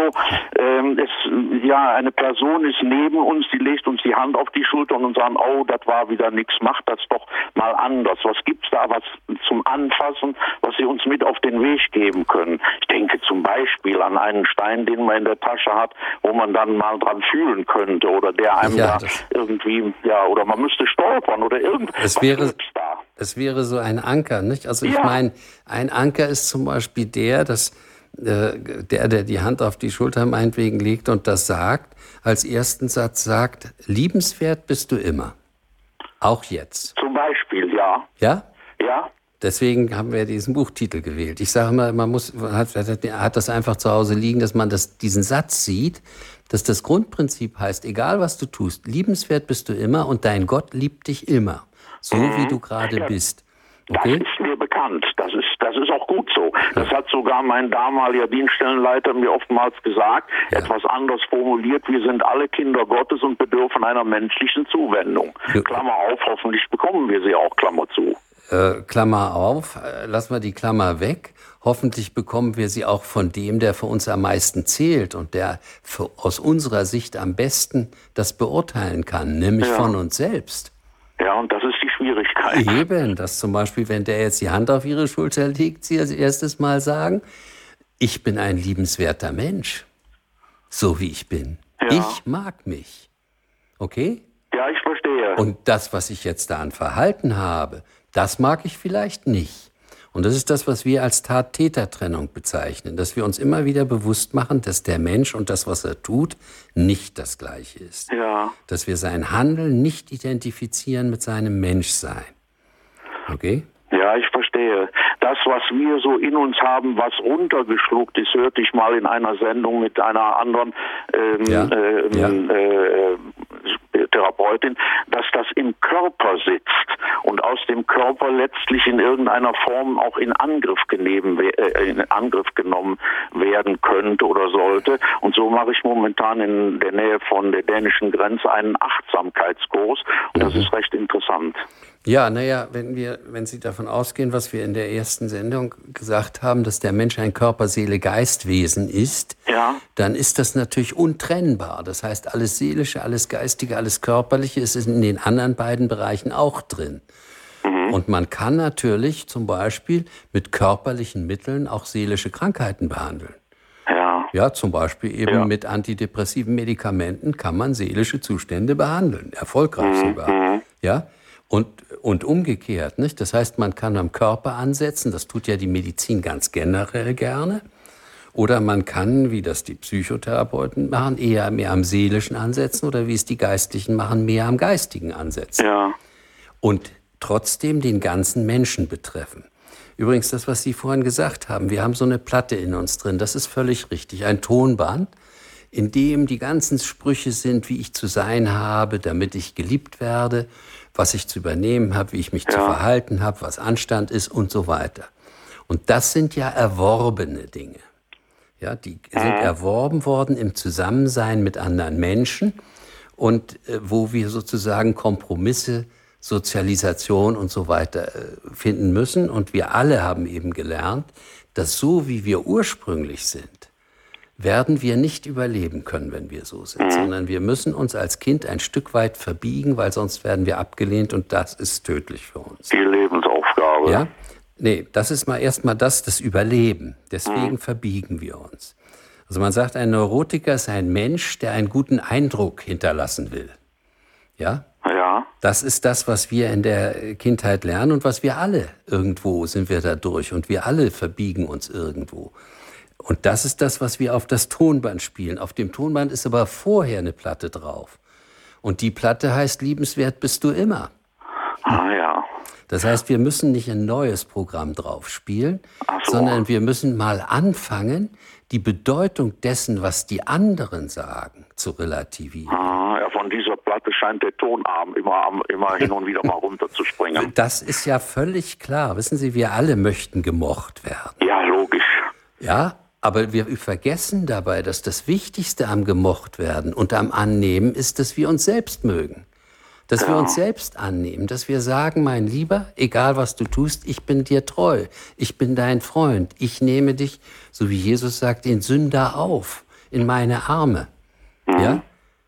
[SPEAKER 4] eine Person ist neben uns, die legt uns die Hand auf die Schulter und sagen, oh, das war wieder nichts, macht das doch mal anders. Was gibt's da was zum Anfassen, was Sie uns mit auf den Weg geben können? Ich denke zum Beispiel an einen Stein, den man in der Tasche hat, wo man dann mal dran fühlen könnte oder der einem oder man müsste stolpern oder irgendwas.
[SPEAKER 2] Es wäre so ein Anker, nicht? Also ich meine, ein Anker ist zum Beispiel dass der die Hand auf die Schulter meinetwegen legt und das sagt, als ersten Satz sagt, liebenswert bist du immer. Auch jetzt.
[SPEAKER 4] Zum Beispiel, ja.
[SPEAKER 2] Ja?
[SPEAKER 4] Ja.
[SPEAKER 2] Deswegen haben wir diesen Buchtitel gewählt. Ich sage mal, man hat das einfach zu Hause liegen, dass man diesen Satz sieht, dass das Grundprinzip heißt, egal was du tust, liebenswert bist du immer und dein Gott liebt dich immer. So wie du gerade bist. Okay?
[SPEAKER 4] Das ist mir bekannt. Das ist auch gut so. Das hat sogar mein damaliger Dienststellenleiter mir oftmals gesagt, etwas anders formuliert, wir sind alle Kinder Gottes und bedürfen einer menschlichen Zuwendung. Klammer auf, hoffentlich bekommen wir sie auch, Klammer zu.
[SPEAKER 2] Klammer auf, lassen wir die Klammer weg. Hoffentlich bekommen wir sie auch von dem, der für uns am meisten zählt und der aus unserer Sicht am besten das beurteilen kann, nämlich von uns selbst.
[SPEAKER 4] Ja, und das ist die Schwierigkeit.
[SPEAKER 2] Eben, dass zum Beispiel, wenn der jetzt die Hand auf ihre Schulter legt, sie als erstes Mal sagen, ich bin ein liebenswerter Mensch, so wie ich bin. Ja. Ich mag mich. Okay?
[SPEAKER 4] Ja, ich verstehe.
[SPEAKER 2] Und das, was ich jetzt da an Verhalten habe, das mag ich vielleicht nicht. Und das ist das, was wir als Tat-Täter-Trennung bezeichnen, dass wir uns immer wieder bewusst machen, dass der Mensch und das, was er tut, nicht das Gleiche ist.
[SPEAKER 4] Ja.
[SPEAKER 2] Dass wir sein Handeln nicht identifizieren mit seinem Menschsein. Okay?
[SPEAKER 4] Ja, ich verstehe. Das, was wir so in uns haben, was runtergeschluckt ist, hörte ich mal in einer Sendung mit einer anderen Therapeutin, dass das im Körper sitzt und aus dem Körper letztlich in irgendeiner Form auch in Angriff genommen werden könnte oder sollte. Und so mache ich momentan in der Nähe von der dänischen Grenze einen Achtsamkeitskurs und das ist recht interessant.
[SPEAKER 2] Ja, naja, wenn Sie davon ausgehen, was wir in der ersten Sendung gesagt haben, dass der Mensch ein Körper-Seele-Geist-Wesen ist, dann ist das natürlich untrennbar. Das heißt, alles Seelische, alles Geistige, alles Körperliche ist in den anderen beiden Bereichen auch drin. Und man kann natürlich zum Beispiel mit körperlichen Mitteln auch seelische Krankheiten behandeln. Ja, zum Beispiel eben mit antidepressiven Medikamenten kann man seelische Zustände behandeln, erfolgreich sogar. Ja. Und umgekehrt, nicht? Das heißt, man kann am Körper ansetzen, das tut ja die Medizin ganz generell gerne. Oder man kann, wie das die Psychotherapeuten machen, eher mehr am Seelischen ansetzen oder wie es die Geistlichen machen, mehr am Geistigen ansetzen. Ja. Und trotzdem den ganzen Menschen betreffen. Übrigens, das, was Sie vorhin gesagt haben, wir haben so eine Platte in uns drin, das ist völlig richtig, ein Tonband, in dem die ganzen Sprüche sind, wie ich zu sein habe, damit ich geliebt werde, was ich zu übernehmen habe, wie ich mich zu verhalten habe, was Anstand ist und so weiter. Und das sind ja erworbene Dinge. Ja, die sind erworben worden im Zusammensein mit anderen Menschen und wo wir sozusagen Kompromisse, Sozialisation und so weiter finden müssen. Und wir alle haben eben gelernt, dass so wie wir ursprünglich sind, werden wir nicht überleben können, wenn wir so sind, sondern wir müssen uns als Kind ein Stück weit verbiegen, weil sonst werden wir abgelehnt und das ist tödlich für uns.
[SPEAKER 4] Die Lebensaufgabe.
[SPEAKER 2] Ja? Nee, das ist mal erstmal das Überleben. Deswegen verbiegen wir uns. Also man sagt, ein Neurotiker ist ein Mensch, der einen guten Eindruck hinterlassen will. Ja? Ja. Das ist das, was wir in der Kindheit lernen und was wir alle irgendwo sind wir da durch und wir alle verbiegen uns irgendwo. Und das ist das, was wir auf das Tonband spielen. Auf dem Tonband ist aber vorher eine Platte drauf. Und die Platte heißt, liebenswert bist du immer.
[SPEAKER 4] Ja.
[SPEAKER 2] Das heißt, wir müssen nicht ein neues Programm drauf spielen, sondern wir müssen mal anfangen, die Bedeutung dessen, was die anderen sagen, zu relativieren.
[SPEAKER 4] Ja, von dieser Platte scheint der Tonarm immer hin und wieder mal runterzuspringen.
[SPEAKER 2] Das ist ja völlig klar. Wissen Sie, wir alle möchten gemocht werden.
[SPEAKER 4] Ja, logisch.
[SPEAKER 2] Ja, aber wir vergessen dabei, dass das Wichtigste am Gemochtwerden und am Annehmen ist, dass wir uns selbst mögen. Dass wir uns selbst annehmen, dass wir sagen, mein Lieber, egal was du tust, ich bin dir treu, ich bin dein Freund, ich nehme dich, so wie Jesus sagt, den Sünder auf, in meine Arme. Ja?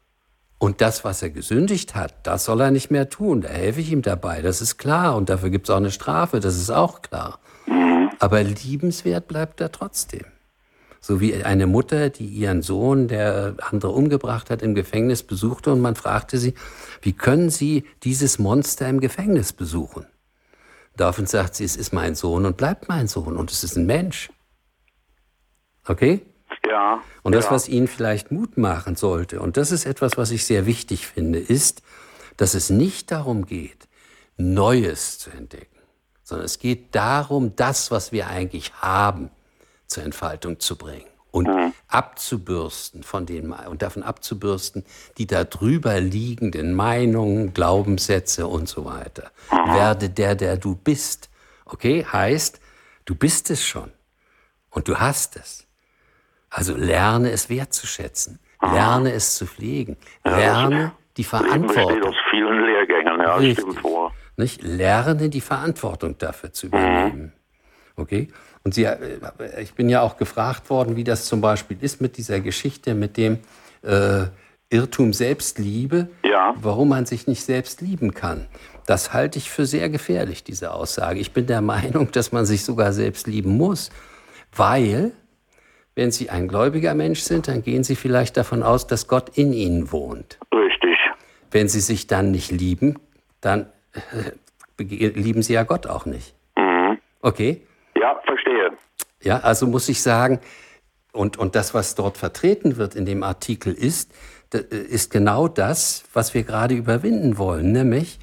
[SPEAKER 2] Und das, was er gesündigt hat, das soll er nicht mehr tun, da helfe ich ihm dabei, das ist klar und dafür gibt es auch eine Strafe, das ist auch klar. Aber liebenswert bleibt er trotzdem. So wie eine Mutter, die ihren Sohn, der andere umgebracht hat, im Gefängnis besuchte und man fragte sie, wie können Sie dieses Monster im Gefängnis besuchen? Daraufhin sagt sie, es ist mein Sohn und bleibt mein Sohn und es ist ein Mensch. Okay?
[SPEAKER 4] Ja.
[SPEAKER 2] Und das, was Ihnen vielleicht Mut machen sollte, und das ist etwas, was ich sehr wichtig finde, ist, dass es nicht darum geht, Neues zu entdecken, sondern es geht darum, das, was wir eigentlich haben, zur Entfaltung zu bringen und abzubürsten und davon abzubürsten, die da drüber liegenden Meinungen, Glaubenssätze und so weiter. Werde der du bist. Okay? Heißt, du bist es schon und du hast es. Also lerne es wertzuschätzen, lerne es zu pflegen, lerne die Verantwortung.
[SPEAKER 4] Das besteht aus vielen Lehrgängen, ja,
[SPEAKER 2] Richtig.
[SPEAKER 4] Stimmt vor.
[SPEAKER 2] Nicht? Lerne die Verantwortung dafür zu übernehmen. Okay? Und ich bin ja auch gefragt worden, wie das zum Beispiel ist mit dieser Geschichte, mit dem Irrtum Selbstliebe, warum man sich nicht selbst lieben kann. Das halte ich für sehr gefährlich, diese Aussage. Ich bin der Meinung, dass man sich sogar selbst lieben muss, weil, wenn Sie ein gläubiger Mensch sind, dann gehen Sie vielleicht davon aus, dass Gott in Ihnen wohnt.
[SPEAKER 4] Richtig.
[SPEAKER 2] Wenn Sie sich dann nicht lieben, dann lieben Sie ja Gott auch nicht. Okay?
[SPEAKER 4] Ja, verstehe.
[SPEAKER 2] Ja, also muss ich sagen, und das, was dort vertreten wird in dem Artikel, ist genau das, was wir gerade überwinden wollen, nämlich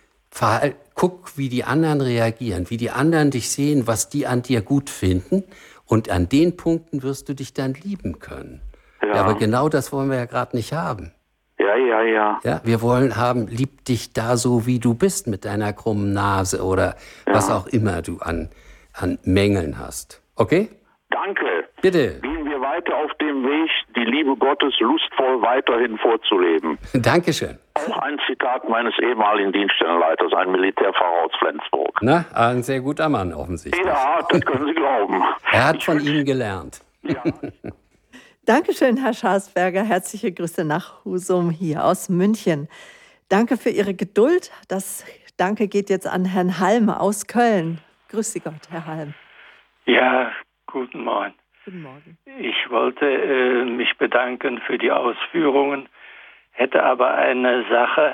[SPEAKER 2] guck, wie die anderen reagieren, wie die anderen dich sehen, was die an dir gut finden, und an den Punkten wirst du dich dann lieben können. Ja, aber genau das wollen wir ja gerade nicht haben.
[SPEAKER 4] Ja.
[SPEAKER 2] Ja, wir wollen haben, lieb dich da so, wie du bist, mit deiner krummen Nase oder was auch immer du an Mängeln hast. Okay?
[SPEAKER 4] Danke.
[SPEAKER 2] Bitte.
[SPEAKER 4] Gehen wir weiter auf dem Weg, die Liebe Gottes lustvoll weiterhin vorzuleben.
[SPEAKER 2] Dankeschön.
[SPEAKER 4] Auch ein Zitat meines ehemaligen Dienststellenleiters, ein Militärpfarrer aus Flensburg.
[SPEAKER 2] Na, ein sehr guter Mann offensichtlich.
[SPEAKER 4] Ja, das können Sie glauben.
[SPEAKER 2] Er hat von Ihnen gelernt.
[SPEAKER 4] Ja.
[SPEAKER 1] Dankeschön, Herr Schaasberger. Herzliche Grüße nach Husum hier aus München. Danke für Ihre Geduld. Das Danke geht jetzt an Herrn Halm aus Köln. Grüß Sie Gott, Herr Halm.
[SPEAKER 5] Ja, guten Morgen.
[SPEAKER 1] Guten Morgen.
[SPEAKER 5] Ich wollte mich bedanken für die Ausführungen, hätte aber eine Sache.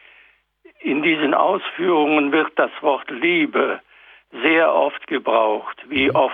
[SPEAKER 5] In diesen Ausführungen wird das Wort Liebe sehr oft gebraucht. Wie oft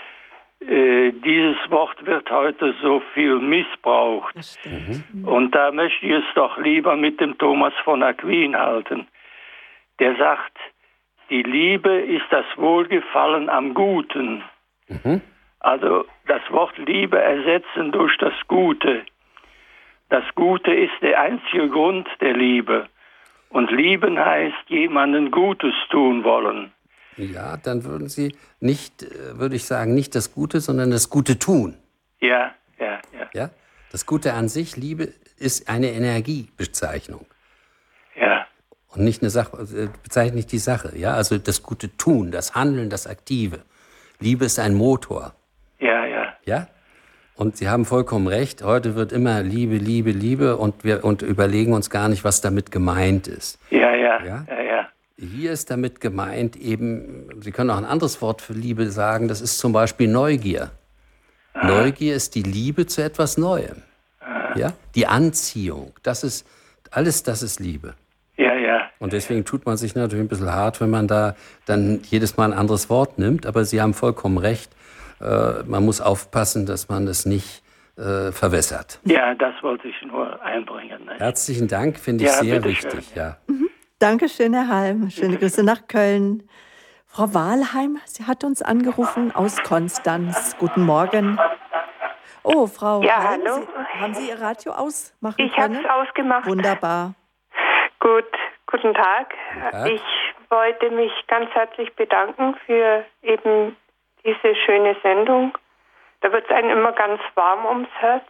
[SPEAKER 5] dieses Wort wird heute so viel missbraucht.
[SPEAKER 1] Das stimmt.
[SPEAKER 5] Und da möchte ich es doch lieber mit dem Thomas von Aquin halten. Der sagt, die Liebe ist das Wohlgefallen am Guten. Also das Wort Liebe ersetzen durch das Gute. Das Gute ist der einzige Grund der Liebe. Und lieben heißt, jemandem Gutes tun wollen.
[SPEAKER 2] Ja, dann würden Sie nicht, würde ich sagen, nicht das Gute, sondern das Gute tun.
[SPEAKER 5] Ja.
[SPEAKER 2] Ja? Das Gute an sich, Liebe, ist eine Energiebezeichnung.
[SPEAKER 5] Ja.
[SPEAKER 2] Und nicht eine Sache, bezeichnet nicht die Sache. Ja? Also das Gute tun, das Handeln, das Aktive. Liebe ist ein Motor. Ja? Und Sie haben vollkommen recht. Heute wird immer Liebe, Liebe, Liebe und wir überlegen uns gar nicht, was damit gemeint ist.
[SPEAKER 5] Ja.
[SPEAKER 2] Hier ist damit gemeint eben, Sie können auch ein anderes Wort für Liebe sagen, das ist zum Beispiel Neugier. Neugier ist die Liebe zu etwas Neuem. Ja? Die Anziehung, das ist Liebe.
[SPEAKER 5] Ja.
[SPEAKER 2] Und deswegen tut man sich natürlich ein bisschen hart, wenn man da dann jedes Mal ein anderes Wort nimmt. Aber Sie haben vollkommen recht. Man muss aufpassen, dass man das nicht verwässert.
[SPEAKER 5] Ja, das wollte ich nur einbringen. Ne?
[SPEAKER 2] Herzlichen Dank, finde ich sehr wichtig. Ja.
[SPEAKER 1] Dankeschön, Herr Halm. Schöne Grüße nach Köln. Frau Wahlheim, sie hat uns angerufen aus Konstanz. Guten Morgen. Oh, Frau Halm,
[SPEAKER 3] hallo.
[SPEAKER 1] Haben Sie Ihr Radio ausmachen
[SPEAKER 3] Ich
[SPEAKER 1] können?
[SPEAKER 3] habe es ausgemacht.
[SPEAKER 1] Wunderbar.
[SPEAKER 3] Gut, guten Tag.
[SPEAKER 2] Ja.
[SPEAKER 3] Ich wollte mich ganz herzlich bedanken für eben diese schöne Sendung. Da wird es einem immer ganz warm ums Herz.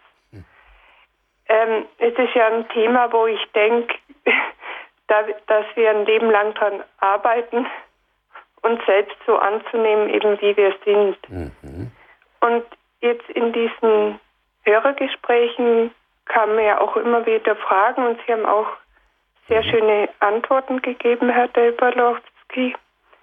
[SPEAKER 3] Es ist ja ein Thema, wo ich denke, dass wir ein Leben lang dran arbeiten, uns selbst so anzunehmen, eben wie wir sind. Und jetzt in diesen Hörergesprächen kamen ja auch immer wieder Fragen und Sie haben auch sehr schöne Antworten gegeben, Herr Delberlowski.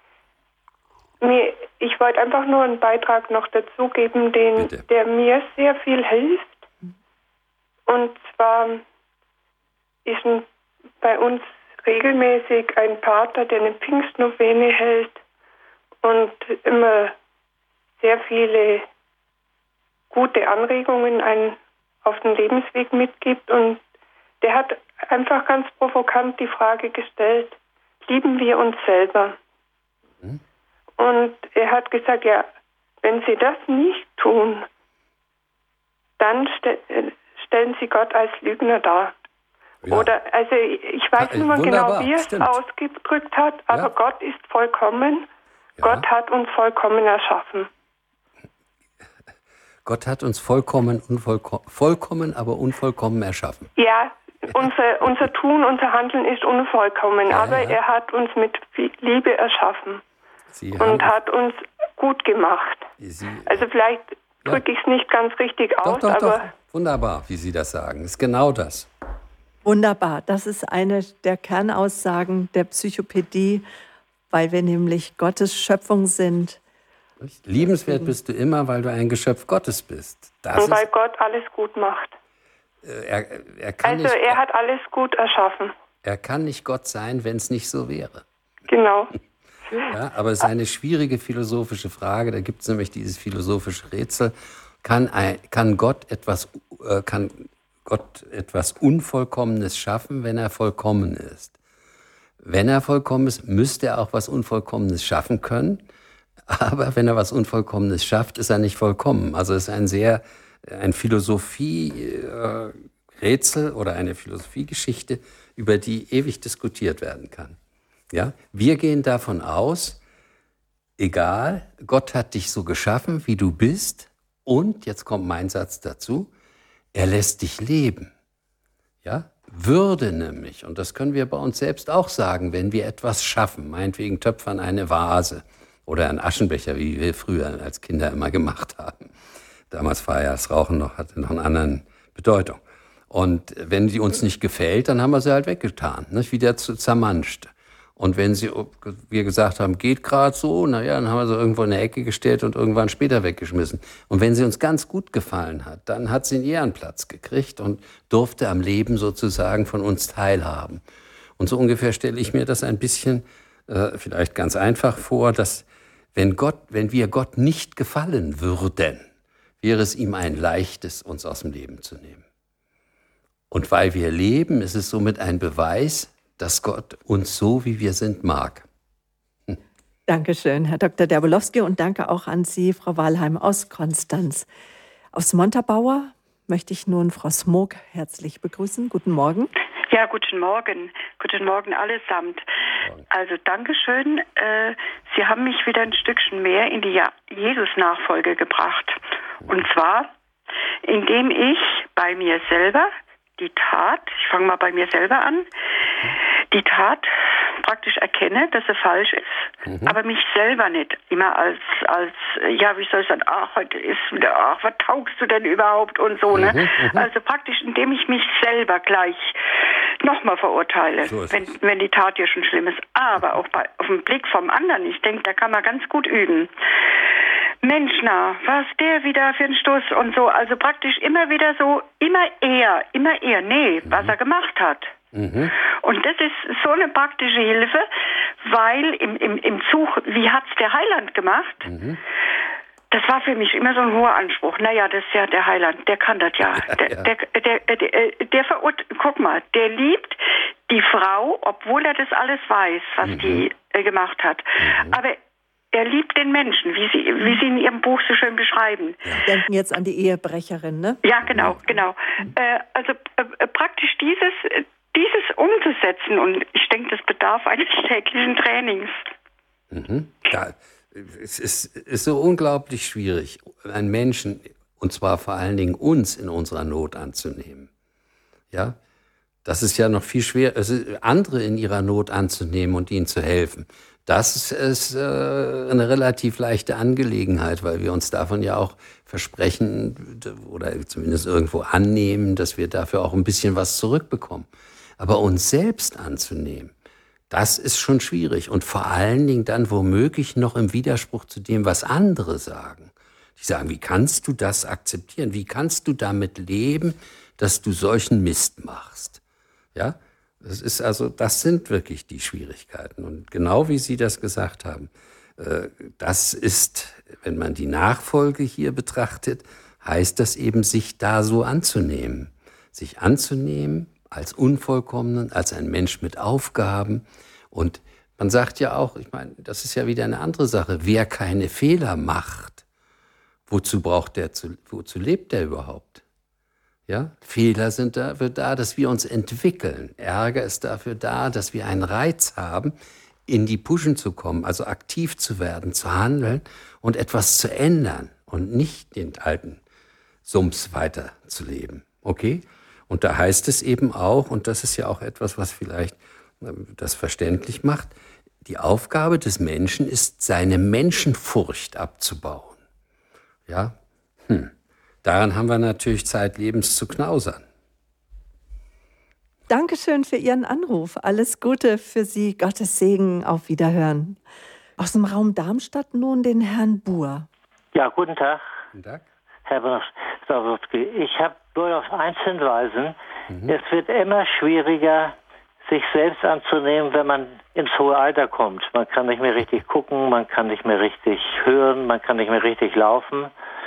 [SPEAKER 3] Ich wollte einfach nur einen Beitrag noch dazugeben, der mir sehr viel hilft. Und zwar ist bei uns regelmäßig ein Pater, der eine Pfingstnovene hält und immer sehr viele gute Anregungen auf den Lebensweg mitgibt. Und der hat einfach ganz provokant die Frage gestellt, lieben wir uns selber? Und er hat gesagt, ja, wenn Sie das nicht tun, dann stellen Sie Gott als Lügner dar. Ja. Oder, also ich weiß nicht mehr genau, wie er es ausgedrückt hat, aber Gott ist vollkommen. Ja. Gott hat uns vollkommen erschaffen.
[SPEAKER 2] Gott hat uns vollkommen, aber unvollkommen erschaffen.
[SPEAKER 3] Ja, unser Tun, unser Handeln ist unvollkommen, aber er hat uns mit Liebe erschaffen. Und hat uns gut gemacht. Also vielleicht drücke ich es nicht ganz richtig aus, aber...
[SPEAKER 2] Doch. Wunderbar, wie Sie das sagen. Das ist genau das.
[SPEAKER 1] Wunderbar. Das ist eine der Kernaussagen der Psychopädie, weil wir nämlich Gottes Schöpfung sind.
[SPEAKER 2] Liebenswert bist du immer, weil du ein Geschöpf Gottes bist.
[SPEAKER 3] Und weil Gott alles gut macht.
[SPEAKER 2] Er
[SPEAKER 3] hat alles gut erschaffen.
[SPEAKER 2] Er kann nicht Gott sein, wenn es nicht so wäre.
[SPEAKER 3] Genau.
[SPEAKER 2] Ja, aber es ist eine schwierige philosophische Frage. Da gibt es nämlich dieses philosophische Rätsel. Kann Gott etwas Unvollkommenes schaffen, wenn er vollkommen ist? Wenn er vollkommen ist, müsste er auch was Unvollkommenes schaffen können. Aber wenn er was Unvollkommenes schafft, ist er nicht vollkommen. Also es ist ein Philosophie-Rätsel oder eine Philosophiegeschichte, über die ewig diskutiert werden kann. Ja? Wir gehen davon aus, egal, Gott hat dich so geschaffen, wie du bist. Und, jetzt kommt mein Satz dazu, er lässt dich leben. Ja? Würde nämlich, und das können wir bei uns selbst auch sagen, wenn wir etwas schaffen, meinetwegen töpfern eine Vase oder einen Aschenbecher, wie wir früher als Kinder immer gemacht haben. Damals war ja das Rauchen hatte noch eine andere Bedeutung. Und wenn sie uns nicht gefällt, dann haben wir sie halt weggetan, nicht? Wieder zermanscht. Und wenn wir gesagt haben, geht gerade so, naja, dann haben wir sie irgendwo in der Ecke gestellt und irgendwann später weggeschmissen. Und wenn sie uns ganz gut gefallen hat, dann hat sie einen Ehrenplatz gekriegt und durfte am Leben sozusagen von uns teilhaben. Und so ungefähr stelle ich mir das ein bisschen, vielleicht ganz einfach vor, dass wenn wir Gott nicht gefallen würden, wäre es ihm ein leichtes, uns aus dem Leben zu nehmen. Und weil wir leben, ist es somit ein Beweis, dass Gott uns so, wie wir sind, mag.
[SPEAKER 1] Dankeschön, Herr Dr. Derbolowski, und danke auch an Sie, Frau Wahlheim aus Konstanz. Aus Montabaur möchte ich nun Frau Smog herzlich begrüßen. Guten Morgen.
[SPEAKER 6] Ja, guten Morgen. Guten Morgen allesamt. Also Dankeschön. Sie haben mich wieder ein Stückchen mehr in die Jesus-Nachfolge gebracht. Und zwar, indem ich bei mir selber die Tat, ich fange mal bei mir selber an, die Tat praktisch erkenne, dass sie falsch ist, aber mich selber nicht immer als wie soll ich sagen, heute ist wieder, was taugst du denn überhaupt und so, ne? Also praktisch, indem ich mich selber gleich nochmal verurteile, so wenn die Tat ja schon schlimm ist, aber auch auf den Blick vom anderen, ich denke, da kann man ganz gut üben. Mensch, was der wieder für ein Stuss und so, also praktisch immer wieder so, immer eher, was er gemacht hat. Und das ist so eine praktische Hilfe, weil im Zug, wie hat's der Heiland gemacht? Das war für mich immer so ein hoher Anspruch. Naja, das ist ja der Heiland, der kann das ja. Guck mal, der liebt die Frau, obwohl er das alles weiß, was die gemacht hat. Aber er liebt den Menschen, wie sie in ihrem Buch so schön beschreiben.
[SPEAKER 1] Wir denken jetzt an die Ehebrecherin, ne?
[SPEAKER 6] Ja, genau. Also praktisch dieses umzusetzen, und ich denke, das bedarf eines täglichen Trainings.
[SPEAKER 2] Ja, es ist so unglaublich schwierig, einen Menschen, und zwar vor allen Dingen uns, in unserer Not anzunehmen. Ja, das ist ja noch viel schwerer, andere in ihrer Not anzunehmen und ihnen zu helfen. Das ist eine relativ leichte Angelegenheit, weil wir uns davon ja auch versprechen oder zumindest irgendwo annehmen, dass wir dafür auch ein bisschen was zurückbekommen. Aber uns selbst anzunehmen, das ist schon schwierig. Und vor allen Dingen dann womöglich noch im Widerspruch zu dem, was andere sagen. Die sagen, wie kannst du das akzeptieren? Wie kannst du damit leben, dass du solchen Mist machst? Ja? Das sind wirklich die Schwierigkeiten. Und genau wie Sie das gesagt haben, das ist, wenn man die Nachfolge hier betrachtet, heißt das eben, sich da so anzunehmen. Sich anzunehmen als Unvollkommenen, als ein Mensch mit Aufgaben. Und man sagt ja auch, ich meine, das ist ja wieder eine andere Sache, wer keine Fehler macht, wozu lebt der überhaupt? Ja? Fehler sind dafür da, dass wir uns entwickeln. Ärger ist dafür da, dass wir einen Reiz haben, in die Puschen zu kommen, also aktiv zu werden, zu handeln und etwas zu ändern und nicht den alten Sumps weiterzuleben. Okay? Und da heißt es eben auch, und das ist ja auch etwas, was vielleicht das verständlich macht, die Aufgabe des Menschen ist, seine Menschenfurcht abzubauen. Ja? Daran haben wir natürlich zeitlebens zu knausern.
[SPEAKER 1] Dankeschön für Ihren Anruf. Alles Gute für Sie. Gottes Segen. Auf Wiederhören. Aus dem Raum Darmstadt nun den Herrn Buhr.
[SPEAKER 7] Ja, guten Tag.
[SPEAKER 2] Guten Tag.
[SPEAKER 7] Herr Stawowski. Ich habe nur auf eins hinweisen. Es wird immer schwieriger, sich selbst anzunehmen, wenn man ins hohe Alter kommt. Man kann nicht mehr richtig gucken, man kann nicht mehr richtig hören, man kann nicht mehr richtig laufen.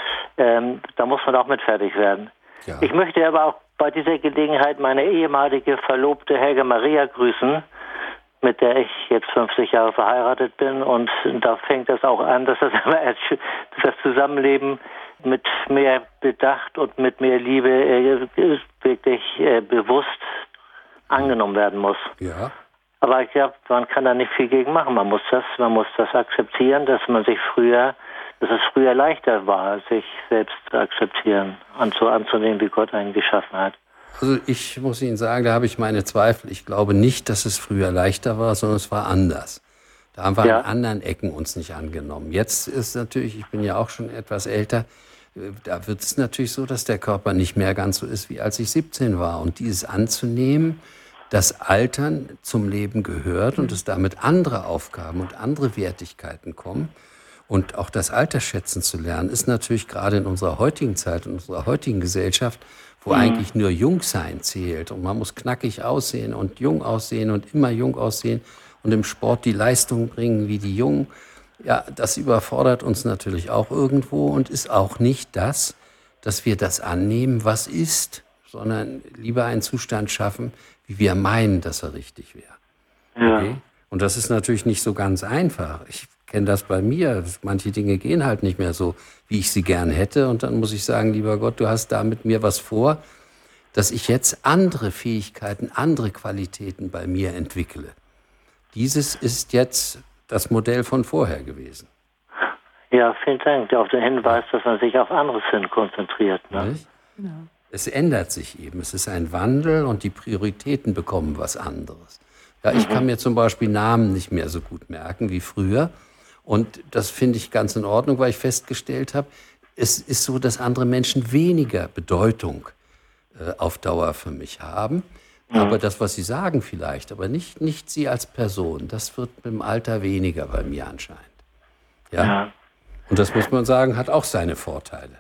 [SPEAKER 7] Da muss man auch mit fertig werden. Ja. Ich möchte aber auch bei dieser Gelegenheit meine ehemalige Verlobte Helga Maria grüßen, mit der ich jetzt 50 Jahre verheiratet bin. Und da fängt das auch an, dass das Zusammenleben mit mehr Bedacht und mit mehr Liebe wirklich bewusst angenommen werden muss. Ja. Aber ich glaube, man kann da nicht viel gegen machen. Man muss das akzeptieren, dass es früher leichter war, sich selbst zu akzeptieren und so anzunehmen, wie Gott einen geschaffen hat.
[SPEAKER 2] Also ich muss Ihnen sagen, da habe ich meine Zweifel. Ich glaube nicht, dass es früher leichter war, sondern es war anders. Da haben wir an anderen Ecken uns nicht angenommen. Jetzt ist natürlich, ich bin ja auch schon etwas älter, da wird es natürlich so, dass der Körper nicht mehr ganz so ist, wie als ich 17 war. Und dieses anzunehmen, dass Altern zum Leben gehört und es damit andere Aufgaben und andere Wertigkeiten kommen und auch das Alter schätzen zu lernen, ist natürlich gerade in unserer heutigen Zeit, in unserer heutigen Gesellschaft, wo eigentlich nur Jungsein zählt und man muss knackig aussehen und jung aussehen und immer jung aussehen und im Sport die Leistung bringen wie die Jungen. Ja, das überfordert uns natürlich auch irgendwo und ist auch nicht das, dass wir das annehmen, was ist, sondern lieber einen Zustand schaffen, wie wir meinen, dass er richtig wäre. Ja. Okay? Und das ist natürlich nicht so ganz einfach. Ich kenne das bei mir. Manche Dinge gehen halt nicht mehr so, wie ich sie gern hätte. Und dann muss ich sagen, lieber Gott, du hast da mit mir was vor, dass ich jetzt andere Fähigkeiten, andere Qualitäten bei mir entwickle. Dieses ist jetzt das Modell von vorher gewesen.
[SPEAKER 7] Ja, vielen Dank auf den Hinweis, dass man sich auf anderes hin konzentriert. Ne?
[SPEAKER 2] Ja. Es ändert sich eben. Es ist ein Wandel und die Prioritäten bekommen was anderes. Ja, ich kann mir zum Beispiel Namen nicht mehr so gut merken wie früher. Und das finde ich ganz in Ordnung, weil ich festgestellt habe, es ist so, dass andere Menschen weniger Bedeutung auf Dauer für mich haben. Aber das, was sie sagen vielleicht, aber nicht sie als Person, das wird mit dem Alter weniger bei mir anscheinend. Ja. Und das muss man sagen, hat auch seine Vorteile.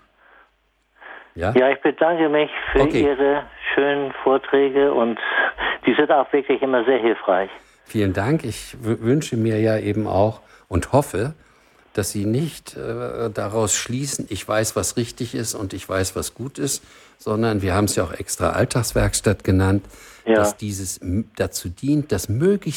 [SPEAKER 2] Ja,
[SPEAKER 7] ich bedanke mich für Ihre schönen Vorträge und die sind auch wirklich immer sehr hilfreich.
[SPEAKER 2] Vielen Dank. Ich wünsche mir ja eben auch und hoffe, dass Sie nicht daraus schließen, ich weiß, was richtig ist und ich weiß, was gut ist, sondern wir haben es ja auch extra Alltagswerkstatt genannt, dass dieses dazu dient, dass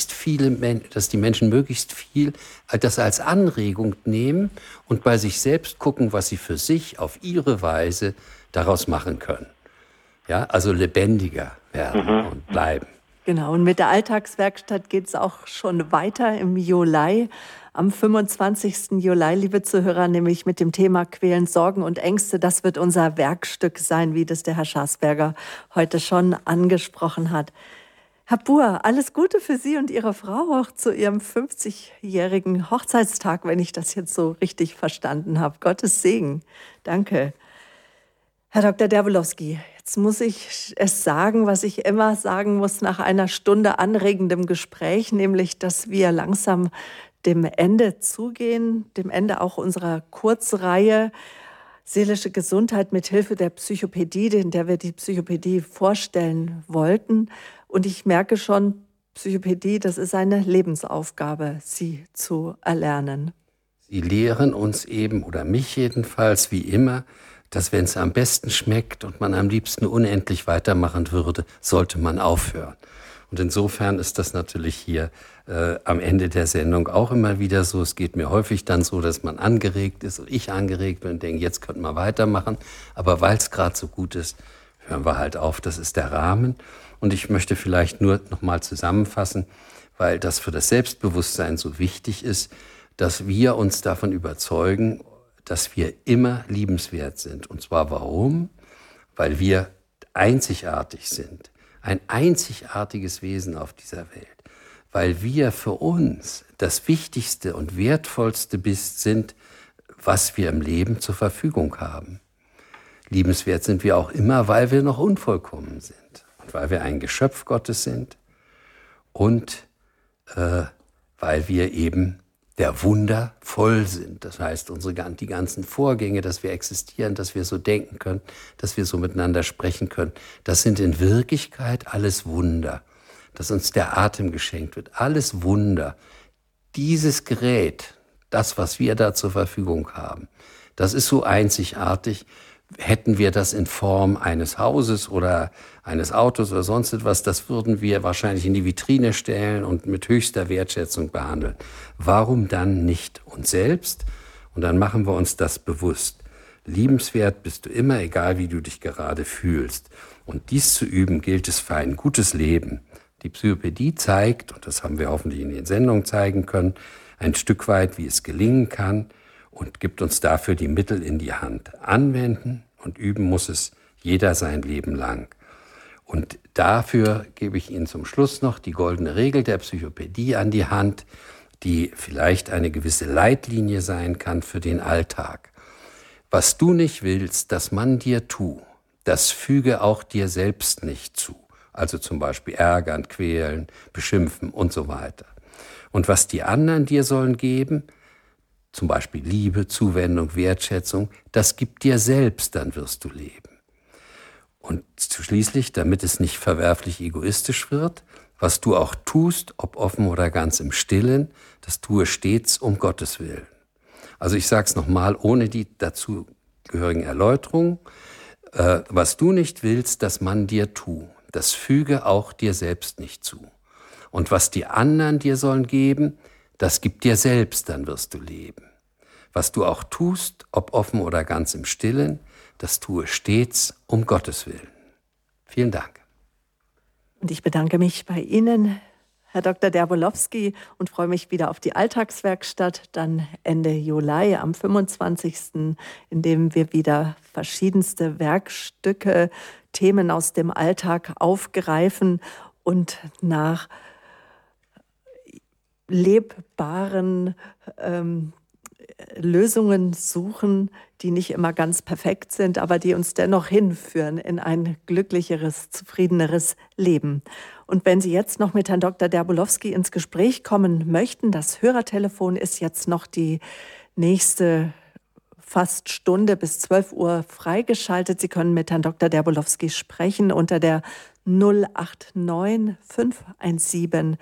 [SPEAKER 2] dass die Menschen möglichst viel das als Anregung nehmen und bei sich selbst gucken, was sie für sich auf ihre Weise daraus machen können. Ja, also lebendiger werden und bleiben.
[SPEAKER 1] Genau, und mit der Alltagswerkstatt geht es auch schon weiter im Juli. Am 25. Juli, liebe Zuhörer, nämlich mit dem Thema Quälen, Sorgen und Ängste. Das wird unser Werkstück sein, wie das der Herr Schaßberger heute schon angesprochen hat. Herr Buhr, alles Gute für Sie und Ihre Frau auch zu Ihrem 50-jährigen Hochzeitstag, wenn ich das jetzt so richtig verstanden habe. Gottes Segen. Danke. Herr Dr. Derbolowski, jetzt muss ich es sagen, was ich immer sagen muss nach einer Stunde anregendem Gespräch, nämlich, dass wir langsam dem Ende zugehen, dem Ende auch unserer Kurzreihe Seelische Gesundheit mit Hilfe der Psychopädie, in der wir die Psychopädie vorstellen wollten. Und ich merke schon, Psychopädie, das ist eine Lebensaufgabe, sie zu erlernen.
[SPEAKER 2] Sie lehren uns eben, oder mich jedenfalls, wie immer, dass wenn es am besten schmeckt und man am liebsten unendlich weitermachen würde, sollte man aufhören. Und insofern ist das natürlich hier am Ende der Sendung auch immer wieder so. Es geht mir häufig dann so, dass man angeregt ist und ich angeregt bin und denke, jetzt könnten wir weitermachen. Aber weil es gerade so gut ist, hören wir halt auf. Das ist der Rahmen. Und ich möchte vielleicht nur noch mal zusammenfassen, weil das für das Selbstbewusstsein so wichtig ist, dass wir uns davon überzeugen, dass wir immer liebenswert sind. Und zwar warum? Weil wir einzigartig sind. Ein einzigartiges Wesen auf dieser Welt. Weil wir für uns das Wichtigste und Wertvollste sind, was wir im Leben zur Verfügung haben. Liebenswert sind wir auch immer, weil wir noch unvollkommen sind. Und weil wir ein Geschöpf Gottes sind. Und weil wir eben der Wunder voll sind. Das heißt, die ganzen Vorgänge, dass wir existieren, dass wir so denken können, dass wir so miteinander sprechen können, das sind in Wirklichkeit alles Wunder. dass uns der Atem geschenkt wird. Alles Wunder. Dieses Gerät, das, was wir da zur Verfügung haben, das ist so einzigartig. Hätten wir das in Form eines Hauses oder eines Autos oder sonst etwas, das würden wir wahrscheinlich in die Vitrine stellen und mit höchster Wertschätzung behandeln. Warum dann nicht uns selbst? Und dann machen wir uns das bewusst. Liebenswert bist du immer, egal wie du dich gerade fühlst. Und dies zu üben, gilt es für ein gutes Leben. Die Psychopädie zeigt, und das haben wir hoffentlich in den Sendungen zeigen können, ein Stück weit, wie es gelingen kann, und gibt uns dafür die Mittel in die Hand. Anwenden und üben muss es jeder sein Leben lang. Und dafür gebe ich Ihnen zum Schluss noch die goldene Regel der Psychopädie an die Hand, die vielleicht eine gewisse Leitlinie sein kann für den Alltag. Was du nicht willst, dass man dir tu, das füge auch dir selbst nicht zu. Also zum Beispiel ärgern, quälen, beschimpfen und so weiter. Und was die anderen dir sollen geben, zum Beispiel Liebe, Zuwendung, Wertschätzung, das gibt dir selbst, dann wirst du leben. Und schließlich, damit es nicht verwerflich egoistisch wird, was du auch tust, ob offen oder ganz im Stillen, das tue stets um Gottes Willen. Also ich sage es nochmal, ohne die dazugehörigen Erläuterungen. Was du nicht willst, dass man dir tu, das füge auch dir selbst nicht zu. Und was die anderen dir sollen geben, das gibt dir selbst, dann wirst du leben. Was du auch tust, ob offen oder ganz im Stillen, das tue stets um Gottes Willen. Vielen Dank.
[SPEAKER 1] Und ich bedanke mich bei Ihnen, Herr Dr. Derbolowski, und freue mich wieder auf die Alltagswerkstatt, dann Ende Juli am 25., in dem wir wieder verschiedenste Werkstücke, Themen aus dem Alltag aufgreifen und nach lebbaren Lösungen suchen, die nicht immer ganz perfekt sind, aber die uns dennoch hinführen in ein glücklicheres, zufriedeneres Leben. Und wenn Sie jetzt noch mit Herrn Dr. Derbolowski ins Gespräch kommen möchten, das Hörertelefon ist jetzt noch die nächste fast Stunde bis 12 Uhr freigeschaltet. Sie können mit Herrn Dr. Derbolowski sprechen unter der 089 517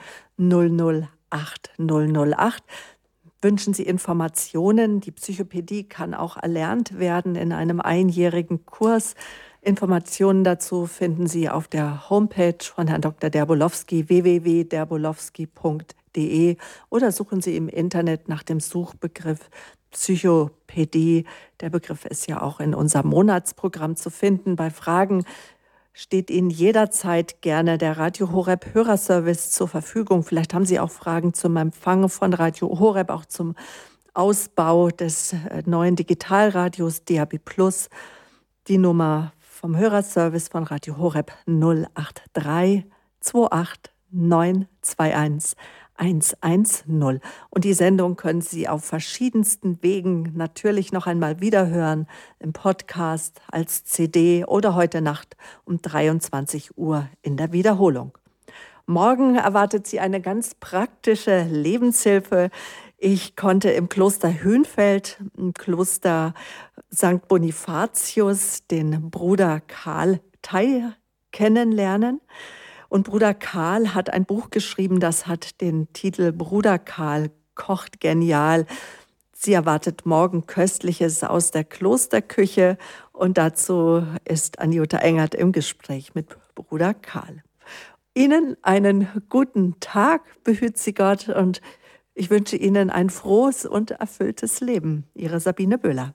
[SPEAKER 1] 008 008. Wünschen Sie Informationen? Die Psychopädie kann auch erlernt werden in einem einjährigen Kurs. Informationen dazu finden Sie auf der Homepage von Herrn Dr. Derbolowski, www.derbolowski.de, oder suchen Sie im Internet nach dem Suchbegriff Psychopädie. Der Begriff ist ja auch in unserem Monatsprogramm zu finden. Bei Fragen steht Ihnen jederzeit gerne der Radio Horeb Hörerservice zur Verfügung. Vielleicht haben Sie auch Fragen zum Empfang von Radio Horeb, auch zum Ausbau des neuen Digitalradios DAB+. Die Nummer vom Hörerservice von Radio Horeb 083 28 921 110. Und die Sendung können Sie auf verschiedensten Wegen natürlich noch einmal wiederhören, im Podcast, als CD oder heute Nacht um 23 Uhr in der Wiederholung. Morgen erwartet Sie eine ganz praktische Lebenshilfe. Ich konnte im Kloster Hünfeld, im Kloster St. Bonifatius, den Bruder Karl Thay kennenlernen. Und Bruder Karl hat ein Buch geschrieben, das hat den Titel Bruder Karl kocht genial. Sie erwartet morgen Köstliches aus der Klosterküche, und dazu ist Anjuta Engert im Gespräch mit Bruder Karl. Ihnen einen guten Tag, behüt Sie Gott, und ich wünsche Ihnen ein frohes und erfülltes Leben. Ihre Sabine Böhler.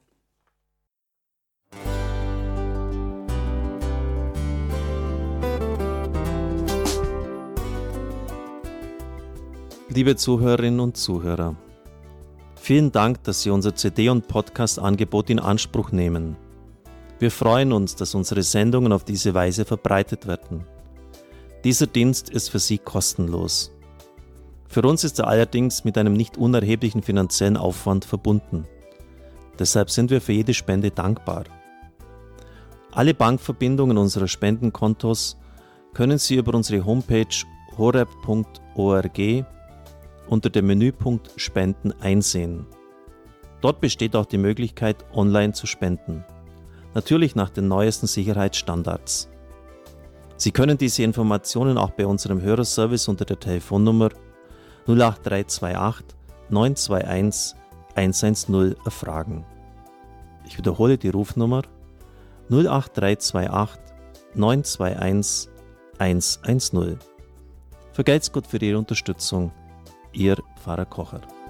[SPEAKER 8] Liebe Zuhörerinnen und Zuhörer, vielen Dank, dass Sie unser CD- und Podcast-Angebot in Anspruch nehmen. Wir freuen uns, dass unsere Sendungen auf diese Weise verbreitet werden. Dieser Dienst ist für Sie kostenlos. Für uns ist er allerdings mit einem nicht unerheblichen finanziellen Aufwand verbunden. Deshalb sind wir für jede Spende dankbar. Alle Bankverbindungen unserer Spendenkontos können Sie über unsere Homepage horeb.org unter dem Menüpunkt Spenden einsehen. Dort besteht auch die Möglichkeit, online zu spenden. Natürlich nach den neuesten Sicherheitsstandards. Sie können diese Informationen auch bei unserem Hörerservice unter der Telefonnummer 08328 921 110 erfragen. Ich wiederhole die Rufnummer 08328 921 110. Vergelt's Gott für Ihre Unterstützung. Ihr Pfarrer Kocher.